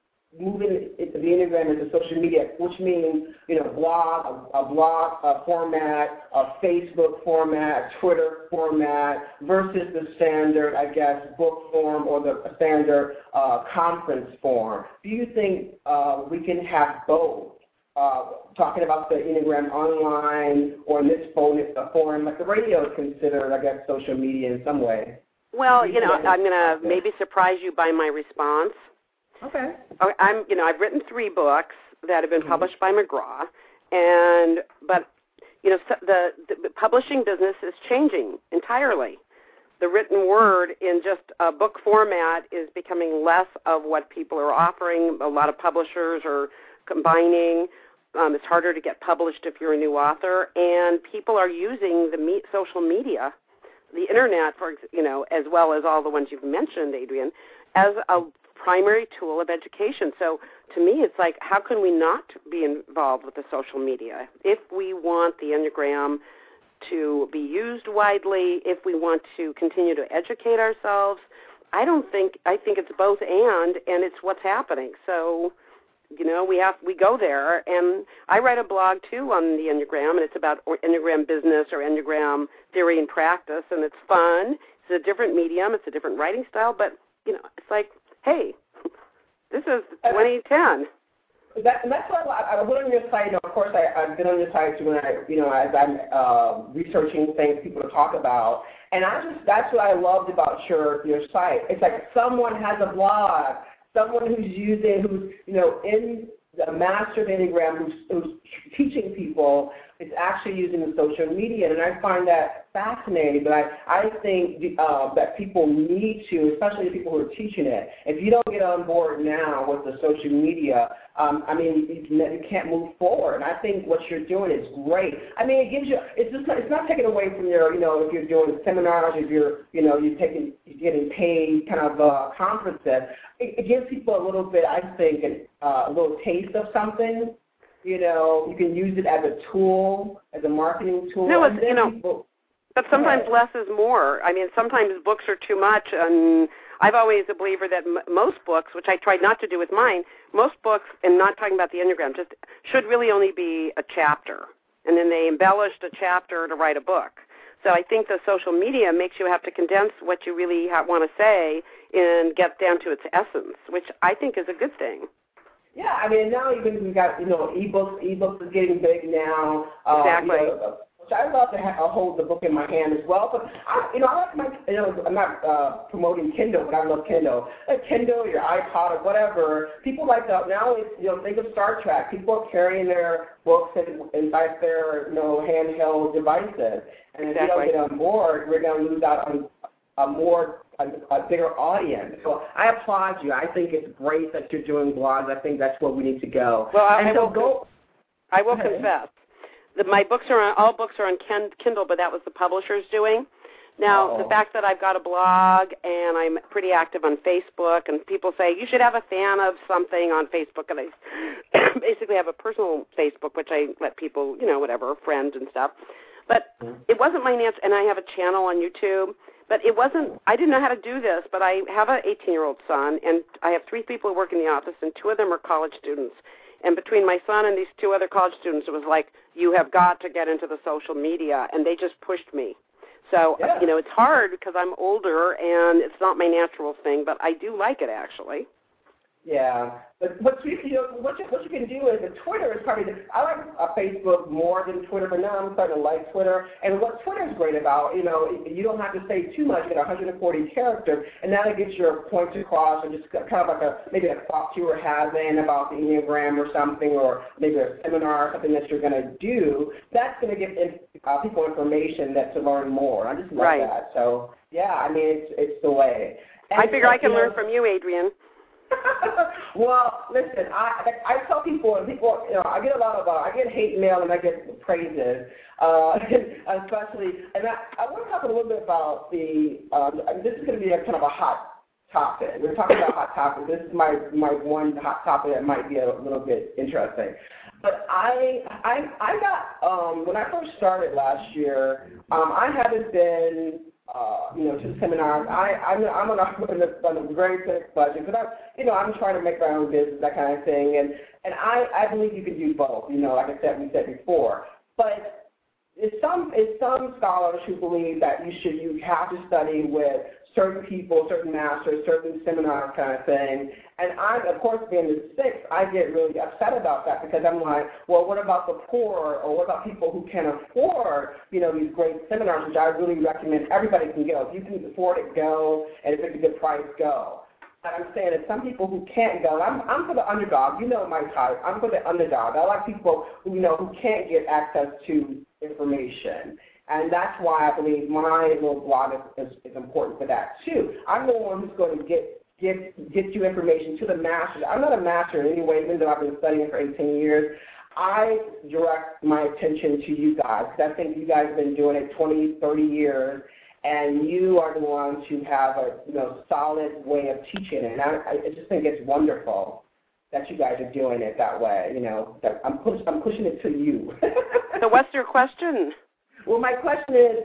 moving the Enneagram into social media, which means, you know, blog, a, a blog a format, a Facebook format, Twitter format, versus the standard, I guess, book form or the standard uh, conference form. Do you think uh, we can have both? Uh, talking about the Enneagram online or in this forum, like the radio is considered, I guess, social media in some way. Well, you know, I'm going to maybe surprise you by my response. Okay. I'm, you know, I've written three books that have been published by McGraw, and but, you know, the, the publishing business is changing entirely. The written word in just a book format is becoming less of what people are offering. A lot of publishers are combining. Um, it's harder to get published if you're a new author, and people are using the me- social media, the internet, for you know, as well as all the ones you've mentioned, Adrienne, as a primary tool of education. So to me, it's like, how can we not be involved with the social media? If we want the Enneagram to be used widely, if we want to continue to educate ourselves, I don't think, I think it's both and, and it's what's happening. So, you know, we have, we go there, and I write a blog too on the Enneagram, and it's about Enneagram business or Enneagram theory and practice, and it's fun. It's a different medium, it's a different writing style, but, you know, it's like, hey, this is twenty ten. That, and that's why I, I went on your site. You know, of course, I, I've been on your site when I, you know, as I'm uh, researching things people to talk about, and I just that's what I loved about your your site. It's like someone has a blog, someone who's using, who's you know in the master of Enneagram, who's, who's teaching people. It's actually using the social media, and I find that fascinating. But I, I think uh, that people need to, especially the people who are teaching it. If you don't get on board now with the social media, um, I mean, you, you can't move forward. And I think what you're doing is great. I mean, it gives you. It's just not, it's not taken away from your, you know, if you're doing seminars, if you're, you know, you're taking, you're getting paid kind of uh, conferences. It, it gives people a little bit, I think, an, uh, a little taste of something. You know, you can use it as a tool, as a marketing tool. No, it's, you know, people, but sometimes yeah. less is more. I mean, sometimes books are too much, and I've always a believer that m- most books, which I tried not to do with mine, most books, and not talking about the Enneagram, just should really only be a chapter, and then they embellished a chapter to write a book. So I think the social media makes you have to condense what you really ha- want to say and get down to its essence, which I think is a good thing. Yeah, I mean, now even we've got, you know, ebooks. Ebooks is getting big now. Uh, Exactly. You know, I love to have, uh, hold the book in my hand as well. But I, you know, I like my, you know, I'm not uh, promoting Kindle, but I love Kindle. Like Kindle, your iPod, or whatever. People like that now. It's, you know, think of Star Trek. People are carrying their books and inside their, you know, handheld devices. And if exactly. we don't get on board, we're going to lose out on a more a, a bigger audience. So I applaud you. I think it's great that you're doing blogs. I think that's where we need to go. Well, I, and I so will. go. I will Okay. confess. The, my books are on, all books are on Kindle, but that was the publisher's doing. Now, Oh. the fact that I've got a blog and I'm pretty active on Facebook, and people say you should have a fan of something on Facebook, and I basically have a personal Facebook, which I let people, you know, whatever, friends and stuff. But it wasn't my answer, and I have a channel on YouTube. But it wasn't, I didn't know how to do this, but I have an eighteen-year-old son, and I have three people who work in the office, and two of them are college students. And between my son and these two other college students, it was like, you have got to get into the social media, and they just pushed me. So, Yeah. you know, it's hard because I'm older, and it's not my natural thing, but I do like it, actually. Yeah, but what you, you know, what you, what you can do is, the Twitter is probably, the, I like uh, Facebook more than Twitter, but now I'm starting to like Twitter. And what Twitter is great about, you know, you don't have to say too much. You get one hundred forty characters, and now it gets your points across, and just kind of like a, maybe a talk you were having about the Enneagram or something, or maybe a seminar or something that you're going to do. That's going to give uh, people information that to learn more. I just love right. that. So, yeah, I mean, it's, it's the way. And, I figure and, I can you know, learn from you, Adrienne. Well, listen, I I tell people, and people, you know, I get a lot of, uh, I get hate mail and I get praises, uh, especially, and I, I want to talk a little bit about the, um, this is going to be a kind of a hot topic. We're talking about hot topics. This is my, my one hot topic that might be a little bit interesting. But I, I, I got, um, when I first started last year, um, I haven't been, Uh, you know, to seminars. I, I'm, I'm on, a, on a very thick budget, but I, you know, I'm trying to make my own business, that kind of thing, and and I, I believe you can do both. You know, like I said, we said before. But it's some, it's some scholars who believe that you should, you have to study with certain people, certain masters, certain seminars, kind of thing. And I, of course, being the sixth, I get really upset about that because I'm like, well, what about the poor, or what about people who can afford, you know, these great seminars, which I really recommend everybody can go. If you can afford it, go, and if it's a good price, go. And I'm saying that some people who can't go, I'm, I'm for the underdog. You know my type. I'm for the underdog. I like people who, you know, who can't get access to information. And that's why I believe my little blog is, is, is important for that, too. I'm the one who's going to get Get, get you information to the masters. I'm not a master in any way, even though I've been studying for eighteen years. I direct my attention to you guys because I think you guys have been doing it twenty, thirty years, and you are the ones who have a you know solid way of teaching it. And I, I just think it's wonderful that you guys are doing it that way. You know, that I'm, push, I'm pushing it to you. So what's your question? Well, my question is,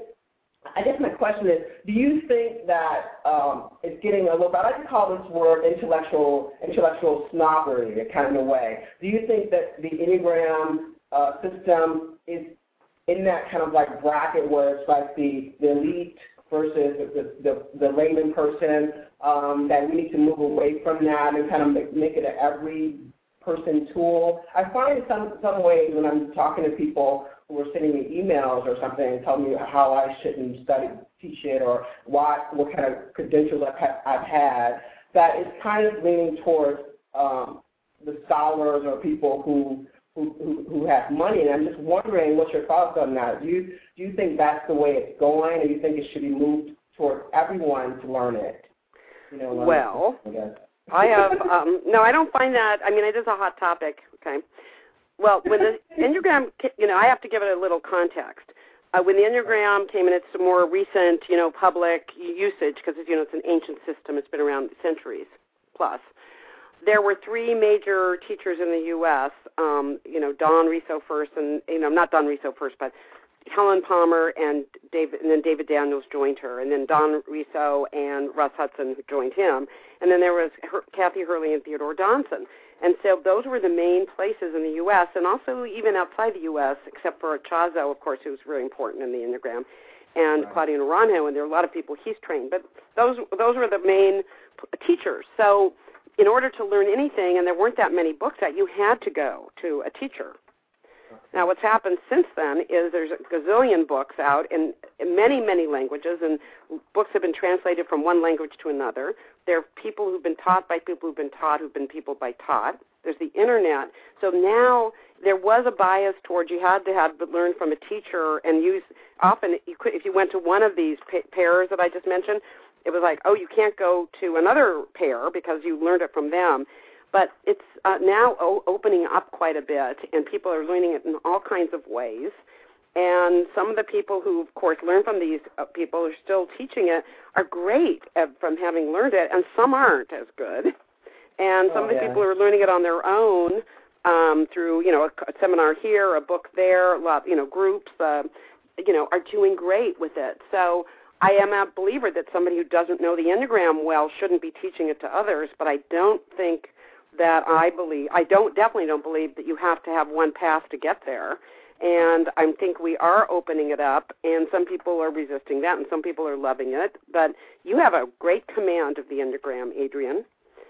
I guess my question is, do you think that um, it's getting a little bit, I like to call this word intellectual intellectual snobbery, kind of in a way. Do you think that the Enneagram uh, system is in that kind of like bracket where it's like the, the elite versus the, the, the layman person, um, that we need to move away from that and kind of make, make it an every person tool? I find in some, some ways when I'm talking to people who are sending me emails or something and telling me how I shouldn't study, teach it, or what, what kind of credentials I've, ha- I've had, that it's kind of leaning towards um, the scholars or people who, who, who, who have money. And I'm just wondering what's your thoughts on that. Do you, do you think that's the way it's going, or do you think it should be moved toward everyone to learn it? You know, well, I guess. I have, um, no, I don't find that, I mean, it is a hot topic, okay. Well, when the Enneagram, you know, I have to give it a little context. Uh, when the Enneagram came in its more recent, you know, public usage, because, you know, it's an ancient system, it's been around centuries plus, there were three major teachers in the U S, um, you know, Don Riso first, and, you know, not Don Riso first, but Helen Palmer and David, and then David Daniels joined her, and then Don Riso and Russ Hudson joined him, and then there was her, Kathy Hurley and Theodore Donson. And so those were the main places in the U S, and also even outside the U S, except for Chazo, of course, who's really important in the Enneagram, and right. Claudio Naranjo, and there are a lot of people he's trained. But those those were the main teachers. So in order to learn anything, and there weren't that many books out, you had to go to a teacher. Now, what's happened since then is there's a gazillion books out in many, many languages, and books have been translated from one language to another. There are people who've been taught by people who've been taught who've been people by taught. There's the Internet. So now there was a bias towards you had to have learn from a teacher and use often you could, if you went to one of these pa- pairs that I just mentioned, it was like, oh, you can't go to another pair because you learned it from them. But it's uh, now o- opening up quite a bit, and people are learning it in all kinds of ways. And some of the people who, of course, learn from these uh, people who are still teaching it are great at, from having learned it, and some aren't as good. And some oh, of the yeah. people who are learning it on their own um, through, you know, a, a seminar here, a book there, a lot, you know, groups, uh, you know, are doing great with it. So I am a believer that somebody who doesn't know the Enneagram well shouldn't be teaching it to others, but I don't think that I believe, I don't definitely don't believe that you have to have one path to get there. And I think we are opening it up, and some people are resisting that, and some people are loving it. But you have a great command of the Enneagram, Adrienne.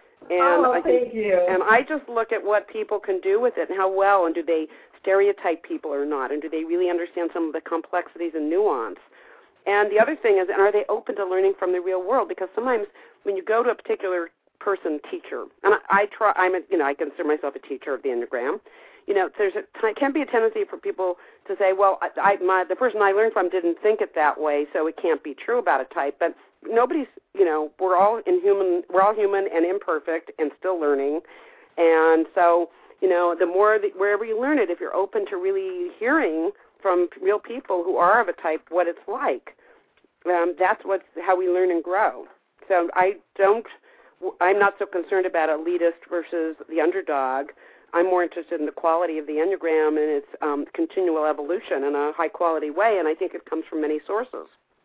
And oh, I thank think, you. And I just look at what people can do with it and how well, and do they stereotype people or not, and do they really understand some of the complexities and nuance. And the other thing is, and are they open to learning from the real world? Because sometimes when you go to a particular person, teacher, and I, I try, I'm a, you know, I consider myself a teacher of the Enneagram. You know, there's a can be a tendency for people to say, well, I, I my the person I learned from didn't think it that way, so it can't be true about a type. But nobody's, you know, we're all in human, we're all human and imperfect and still learning, and so, you know, the more that wherever you learn it, if you're open to really hearing from real people who are of a type what it's like, um, that's what's how we learn and grow. So I don't. I'm not so concerned about elitist versus the underdog. I'm more interested in the quality of the Enneagram and its um, continual evolution in a high-quality way, and I think it comes from many sources.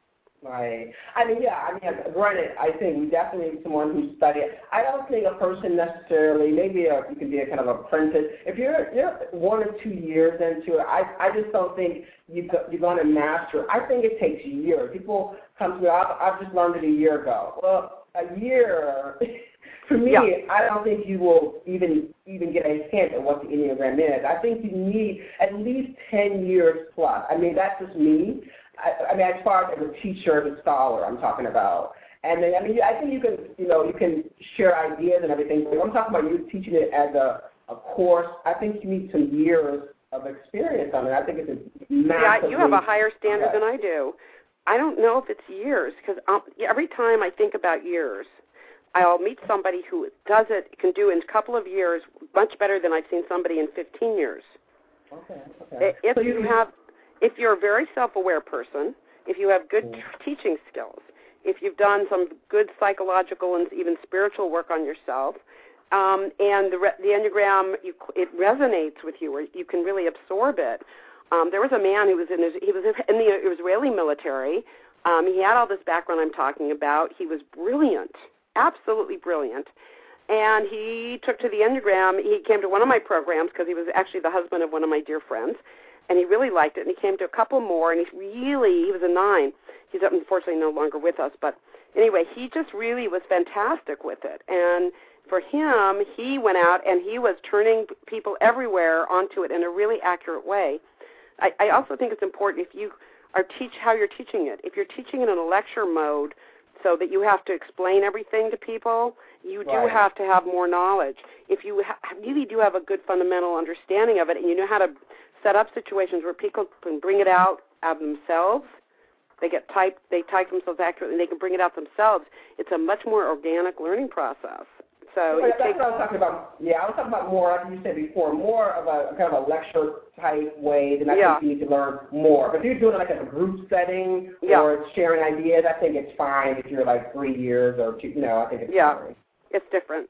Right. I mean, yeah, I mean, granted, I think we definitely need someone who studied. I don't think a person necessarily, maybe a, you can be a kind of apprentice. If you're you're one or two years into it, I, I just don't think you, you're going to master. I think it takes years. People come to me, I've, I've just learned it a year ago. Well, a year, for me, yeah. I don't think you will even even get a hint of what the Enneagram is. I think you need at least ten years plus. I mean, that's just me. I, I mean, as far as a teacher, as a scholar, I'm talking about. And then, I mean, I think you can, you know, you can share ideas and everything. But I'm talking about you teaching it as a, a course. I think you need some years of experience on it. I think it's a massively. Yeah, you have a higher standard than I do. I don't know if it's years, because um, every time I think about years, I'll meet somebody who does it, can do in a couple of years much better than I've seen somebody in fifteen years. Okay, okay. If so you have, if you're a very self-aware person, if you have good mm. teaching skills, if you've done some good psychological and even spiritual work on yourself, um, and the, the Enneagram, you, it resonates with you, or you can really absorb it. Um, there was a man who was in his, he was in the Israeli military. Um, he had all this background I'm talking about. He was brilliant, absolutely brilliant. And he took to the Enneagram. He came to one of my programs because he was actually the husband of one of my dear friends, and he really liked it. And he came to a couple more, and he really, he was a nine. He's unfortunately no longer with us. But anyway, he just really was fantastic with it. And for him, he went out and he was turning people everywhere onto it in a really accurate way. I, I also think it's important if you are teach how you're teaching it. If you're teaching it in a lecture mode so that you have to explain everything to people, you do right. have to have more knowledge. If you ha- really do have a good fundamental understanding of it and you know how to set up situations where people can bring it out of themselves, they get typed, they type themselves accurately, and they can bring it out themselves, it's a much more organic learning process. So well, it that's takes, what I was talking about. Yeah, I was talking about more, like you said before, more of a kind of a lecture type way. Then I yeah. think you need to learn more. But if you're doing it like in a group setting yeah. or sharing ideas, I think it's fine if you're like three years or two. You know, I think it's yeah. fine. It's different.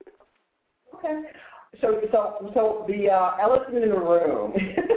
Okay. So, so, so the uh, elephant in the room.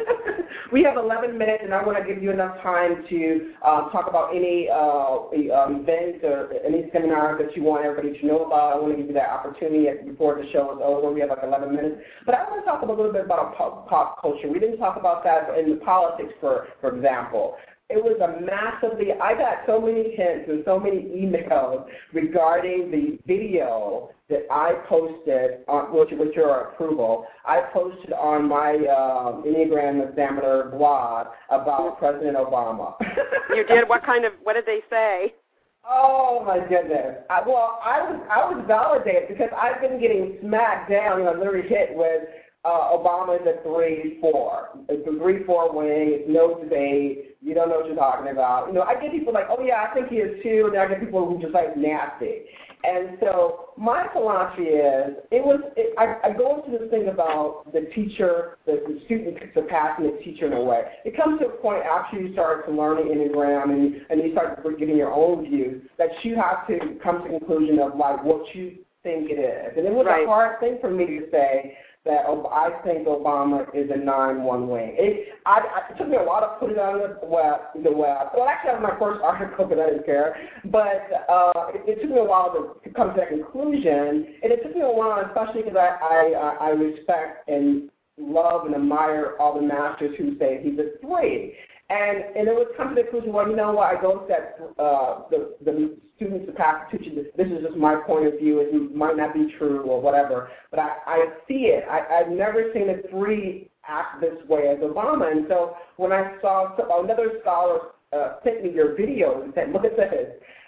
We have eleven minutes, and I want to give you enough time to uh, talk about any uh, um, events or any seminars that you want everybody to know about. I want to give you that opportunity before the show is over. We have like eleven minutes. But I want to talk a little bit about pop, pop culture. We didn't talk about that in the politics, for, for example. It was a massively, I got so many hints and so many emails regarding the video that I posted, on, with, with your approval. I posted on my uh, Enneagram Examiner blog about President Obama. You did? What kind of, what did they say? Oh my goodness! I, well, I was I was validated because I've been getting smacked down, you know, literally hit with uh, Obama's a three four. It's a three four wing. It's no debate. You don't know what you're talking about. You know, I get people like, oh yeah, I think he is too, and then I get people who just like nasty. And so my philosophy is, it was. It, I, I go into this thing about the teacher, the, the student surpassing the teacher in a way. It comes to a point after you start to learn the Enneagram and, and you start giving your own views that you have to come to the conclusion of like what you think it is. And it was right. a hard thing for me to say that I think Obama is a nine one wing. It, I, I, it took me a while to put it on the web. The web. Well, actually, that was my first article, but I didn't care. But uh, it, it took me a while to, to come to that conclusion, and it took me a while, especially because I, I, I respect and love and admire all the masters who say he's a three. And and it was come to the conclusion, well, you know what, I go to that, uh, the, the students, the past teaching, this, this is just my point of view, it might not be true or whatever, but I, I see it. I, I've never seen a three act this way as Obama. And so when I saw another scholar uh, sent me your video and said, look at this,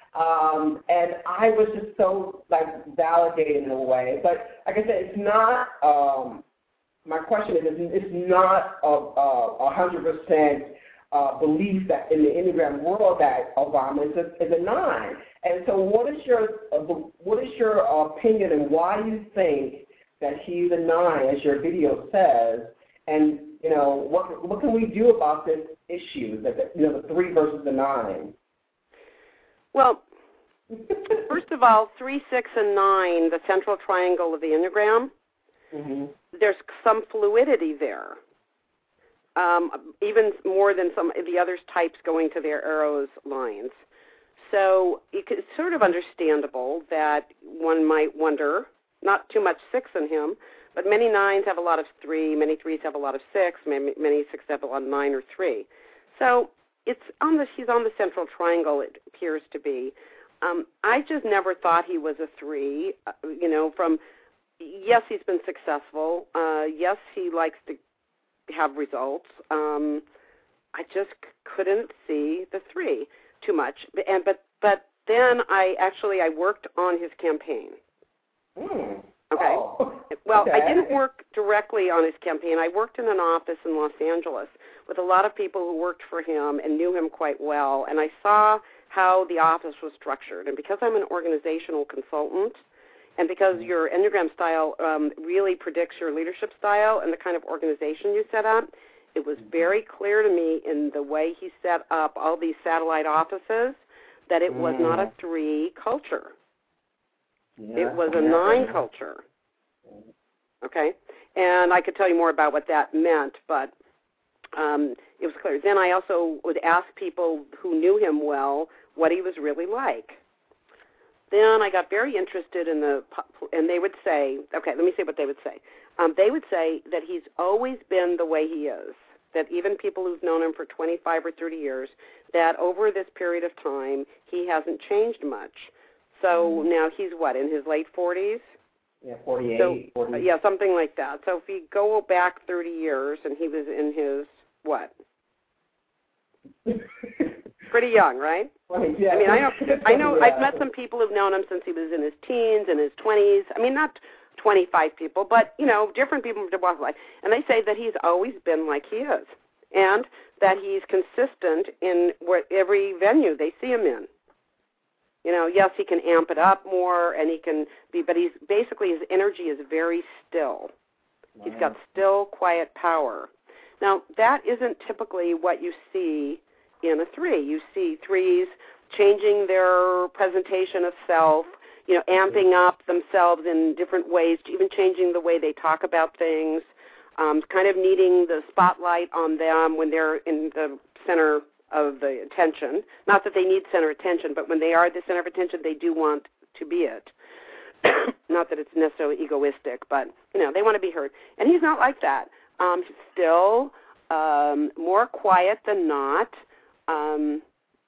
um, and I was just so, like, validated in a way. But like I said, it's not, um, my question is, it's not a, a, a hundred percent Uh, belief that in the Enneagram world that Obama is a, is a nine. And so what is your uh, what is your opinion and why do you think that he's a nine, as your video says? And, you know, what what can we do about this issue, that the, you know, the three versus the nine? Well, first of all, three, six, and nine, the central triangle of the Enneagram, mm-hmm. there's some fluidity there. Um, even more than some of the other types going to their arrows lines. So it's sort of understandable that one might wonder, not too much six in him, but many nines have a lot of three, many threes have a lot of six, many, many six have a lot of nine or three. So it's on the, he's on the central triangle, it appears to be. Um, I just never thought he was a three, uh, you know, from, yes, he's been successful. Uh, yes, he likes to have results. Um, I just c- couldn't see the three too much. And but but then I actually I worked on his campaign. Mm. Okay. Oh. Well, okay. I didn't work directly on his campaign. I worked in an office in Los Angeles with a lot of people who worked for him and knew him quite well, and I saw how the office was structured. And because I'm an organizational consultant, and because your Enneagram style um, really predicts your leadership style and the kind of organization you set up, it was very clear to me in the way he set up all these satellite offices that it was mm. not a three culture. Yeah. It was a nine culture. Okay? And I could tell you more about what that meant, but um, it was clear. Then I also would ask people who knew him well what he was really like. Then I got very interested in the, and they would say, okay, let me say what they would say. Um, they would say that he's always been the way he is, that even people who've known him for twenty-five or thirty years, that over this period of time, he hasn't changed much. So mm-hmm. now he's what, in his late forties? Yeah, forty-eight. So, forty. Uh, yeah, something like that. So if you go back thirty years and he was in his, what? Pretty young, right? Right, yeah. I mean, I know, I know, yeah. I've met some people who've known him since he was in his teens, in his twenties. I mean, not twenty-five people, but, you know, different people from walk of life. And they say that he's always been like he is, and that he's consistent in where, every venue they see him in. You know, yes, he can amp it up more, and he can be, but he's basically, his energy is very still. Wow. He's got still, quiet power. Now, that isn't typically what you see in a three. You see threes changing their presentation of self, you know, amping up themselves in different ways, even changing the way they talk about things, um, kind of needing the spotlight on them when they're in the center of the attention. Not that they need center attention, but when they are the center of attention, they do want to be it. Not that it's necessarily egoistic, but, you know, they want to be heard. And he's not like that. Um, he's still um, more quiet than not. um,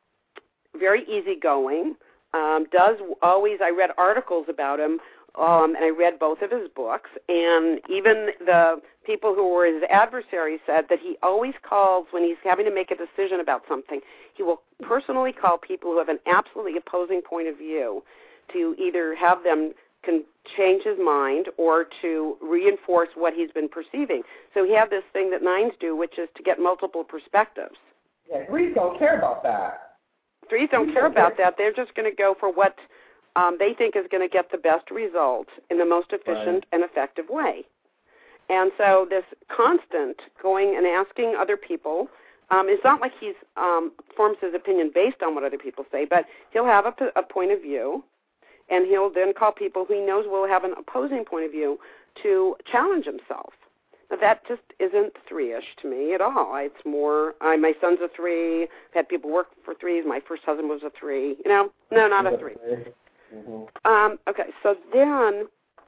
very easygoing, um, does always, I read articles about him, um, and I read both of his books, and even the people who were his adversaries said that he always calls, when he's having to make a decision about something, he will personally call people who have an absolutely opposing point of view to either have them can change his mind or to reinforce what he's been perceiving. So he had this thing that nines do, which is to get multiple perspectives. Yeah, threes don't care about that. Threes don't care about that. They're just going to go for what um, they think is going to get the best result in the most efficient Right. and effective way. And so this constant going and asking other people, um, it's not like he's um, forms his opinion based on what other people say, but he'll have a, a point of view, and he'll then call people who he knows will have an opposing point of view to challenge himself. Now, that just isn't three-ish to me at all. It's more, I, my son's a three, I've had people work for threes, my first husband was a three. You know, no, not a three. Mm-hmm. Um, okay, so then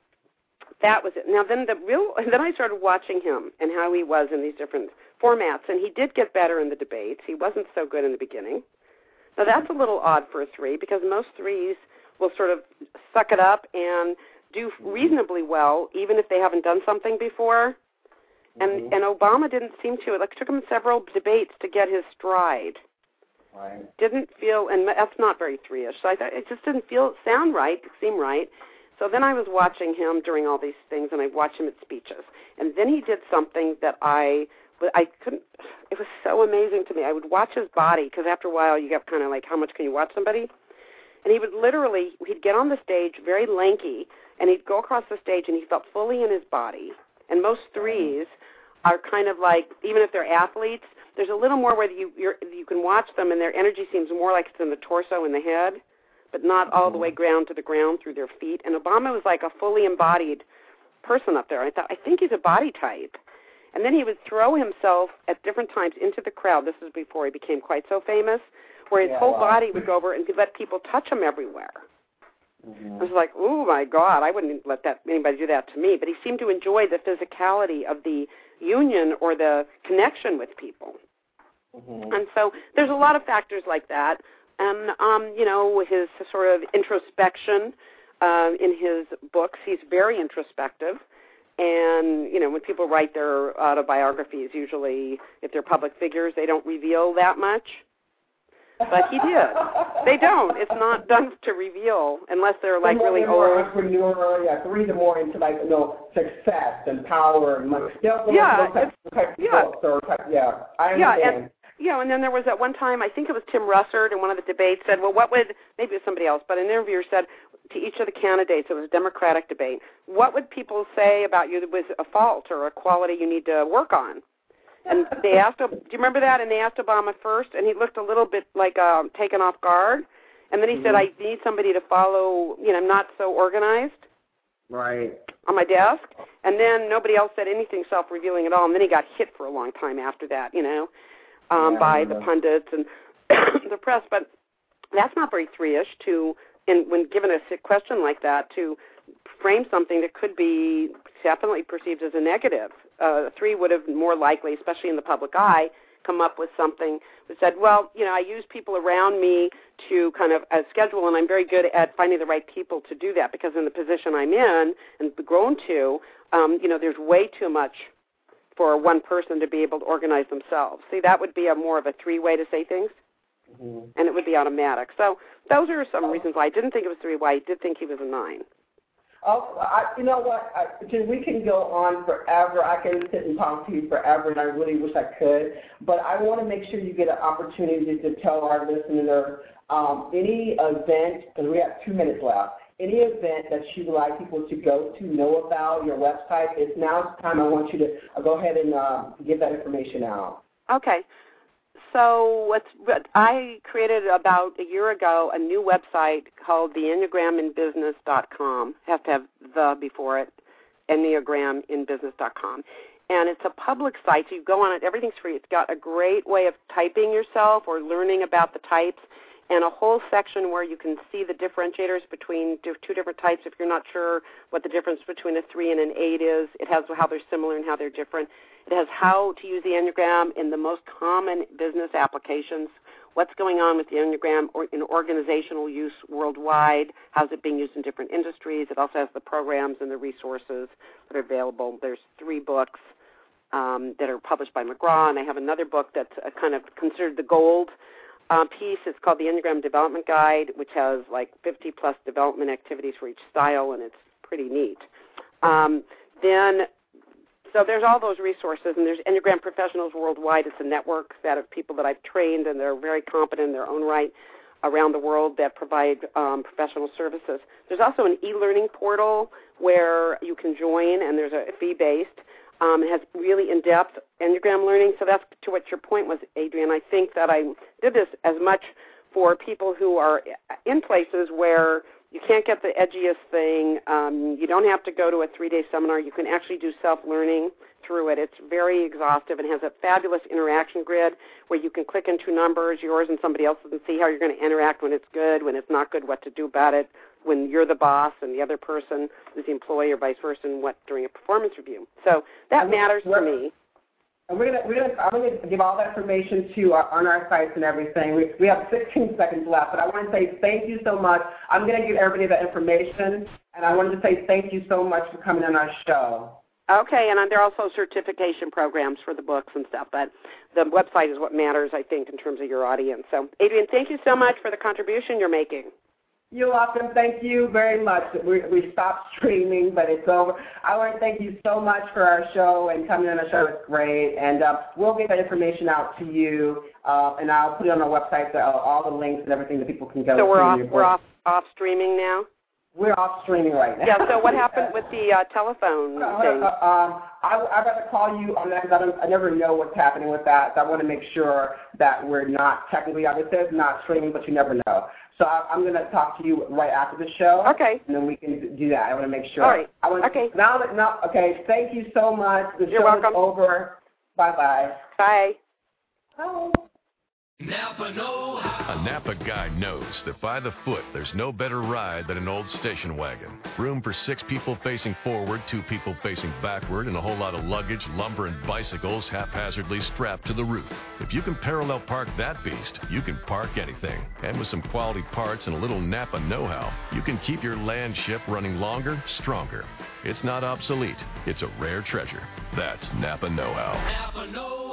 that was it. Now, then the real, then I started watching him and how he was in these different formats, and he did get better in the debates. He wasn't so good in the beginning. Now, that's a little odd for a three because most threes will sort of suck it up and do reasonably well, even if they haven't done something before. And Mm-hmm. and Obama didn't seem to. It like, took him several debates to get his stride. Right. Didn't feel, and that's not very three-ish. So I thought it just didn't feel sound right, seem right. So then I was watching him during all these things, and I watched him at speeches. And then he did something that I I couldn't. It was so amazing to me. I would watch his body because after a while you get kind of like, how much can you watch somebody? And he would literally, he'd get on the stage very lanky, and he'd go across the stage, and he felt fully in his body. And most threes are kind of like, even if they're athletes, there's a little more where you you're, you can watch them, and their energy seems more like it's in the torso and the head, but not all the way ground to the ground through their feet. And Obama was like a fully embodied person up there. I thought, I think he's a body type. And then he would throw himself at different times into the crowd. This was before he became quite so famous, where his Yeah, whole wow. body would go over and he'd let people touch him everywhere. Mm-hmm. I was like, oh, my God, I wouldn't let that anybody do that to me. But he seemed to enjoy the physicality of the union or the connection with people. Mm-hmm. And so there's a lot of factors like that. And, um, you know, his sort of introspection uh, in his books, he's very introspective. And, you know, when people write their autobiographies, usually if they're public figures, they don't reveal that much. But he did. They don't. It's not done to reveal unless they're like more, really more old. entrepreneur, yeah, threes are more into like you know success and power and money. Yeah, Yeah, type, type yeah. books or type, yeah. I Yeah, understand. and you know, and then there was at one time, I think it was Tim Russert in one of the debates said, well, what would, maybe it was somebody else, but an interviewer said to each of the candidates, it was a Democratic debate, what would people say about you that was a fault or a quality you need to work on? And they asked, do you remember that? And they asked Obama first, and he looked a little bit like um, taken off guard. And then he Mm-hmm. said, I need somebody to follow, you know, I'm not so organized Right. on my desk. And then nobody else said anything self-revealing at all. And then he got hit for a long time after that, you know, um, Yeah, by I the remember. pundits and the press. But that's not very three-ish to, in, when given a sick question like that, to frame something that could be definitely perceived as a negative. Uh, three would have more likely, especially in the public eye, come up with something that said, well, you know, I use people around me to kind of uh, schedule, and I'm very good at finding the right people to do that because in the position I'm in and grown to, um, you know, there's way too much for one person to be able to organize themselves. See, that would be a more of a three-way to say things, Mm-hmm. and it would be automatic. So those are some reasons why I didn't think it was three, why I did think he was a nine. Oh, I, you know what? I, Jen, we can go on forever. I can sit and talk to you forever, and I really wish I could. But I want to make sure you get an opportunity to tell our listeners um, any event, because we have two minutes left, any event that you'd like people to go to, know about, your website. It's now time. I want you to uh, go ahead and uh, give that information out. Okay. So what's, what I created about a year ago a new website called the enneagram in business dot com. Have to have the before it, enneagram in business dot com. And it's a public site, so you go on it. Everything's free. It's got a great way of typing yourself or learning about the types, and a whole section where you can see the differentiators between two different types if you're not sure what the difference between a three and an eight is. It has how they're similar and how they're different. It has how to use the Enneagram in the most common business applications, what's going on with the Enneagram or in organizational use worldwide, how's it being used in different industries. It also has the programs and the resources that are available. There's three books um, that are published by McGraw, and I have another book that's uh, kind of considered the gold uh, piece. It's called the Enneagram Development Guide, which has like fifty-plus development activities for each style, and it's pretty neat. Um, then, so there's all those resources, and there's Enneagram Professionals Worldwide. It's a network that of people that I've trained, and they're very competent in their own right around the world that provide um, professional services. There's also an e-learning portal where you can join, and there's a fee-based. Um, it has really in-depth Enneagram learning. So that's to what your point was, Adrienne. I think that I did this as much for people who are in places where you can't get the edgiest thing. Um, you don't have to go to a three-day seminar. You can actually do self-learning through it. It's very exhaustive and has a fabulous interaction grid where you can click into numbers, yours and somebody else's, and see how you're going to interact when it's good, when it's not good, what to do about it, when you're the boss and the other person is the employee or vice versa, and what during a performance review. So that matters to me. And we're gonna, we're gonna, I'm going to give all that information to our, on our sites and everything. We, we have fifteen seconds left, but I want to say thank you so much. I'm going to give everybody that information, and I wanted to say thank you so much for coming on our show. Okay, and there are also certification programs for the books and stuff, but the website is what matters, I think, in terms of your audience. So, Adrienne, thank you so much for the contribution you're making. You're welcome. Thank you very much. We, we stopped streaming, but it's over. I want to thank you so much for our show and coming on our show. It's great. And uh, we'll get that information out to you, uh, and I'll put it on our website, so all the links and everything that people can go to. So we're off, we're off, off streaming now? We're off streaming right now. Yeah, so what happened with the uh, telephone uh, thing? Uh, um, I, I'd rather call you on that because I, don't, I never know what's happening with that. So I want to make sure that we're not technically, it says not streaming, but you never know. So I, I'm going to talk to you right after the show. Okay. And then we can do that. I want to make sure. All right. I want okay. Now that, now, okay, thank you so much. The You're show welcome. is over. Bye-bye. Bye. Bye. Napa know-how. A Napa guy knows that by the foot, there's no better ride than an old station wagon. Room for six people facing forward, two people facing backward, and a whole lot of luggage, lumber, and bicycles haphazardly strapped to the roof. If you can parallel park that beast, you can park anything. And with some quality parts and a little Napa know-how, you can keep your land ship running longer, stronger. It's not obsolete. It's a rare treasure. That's Napa know-how. Napa know-how.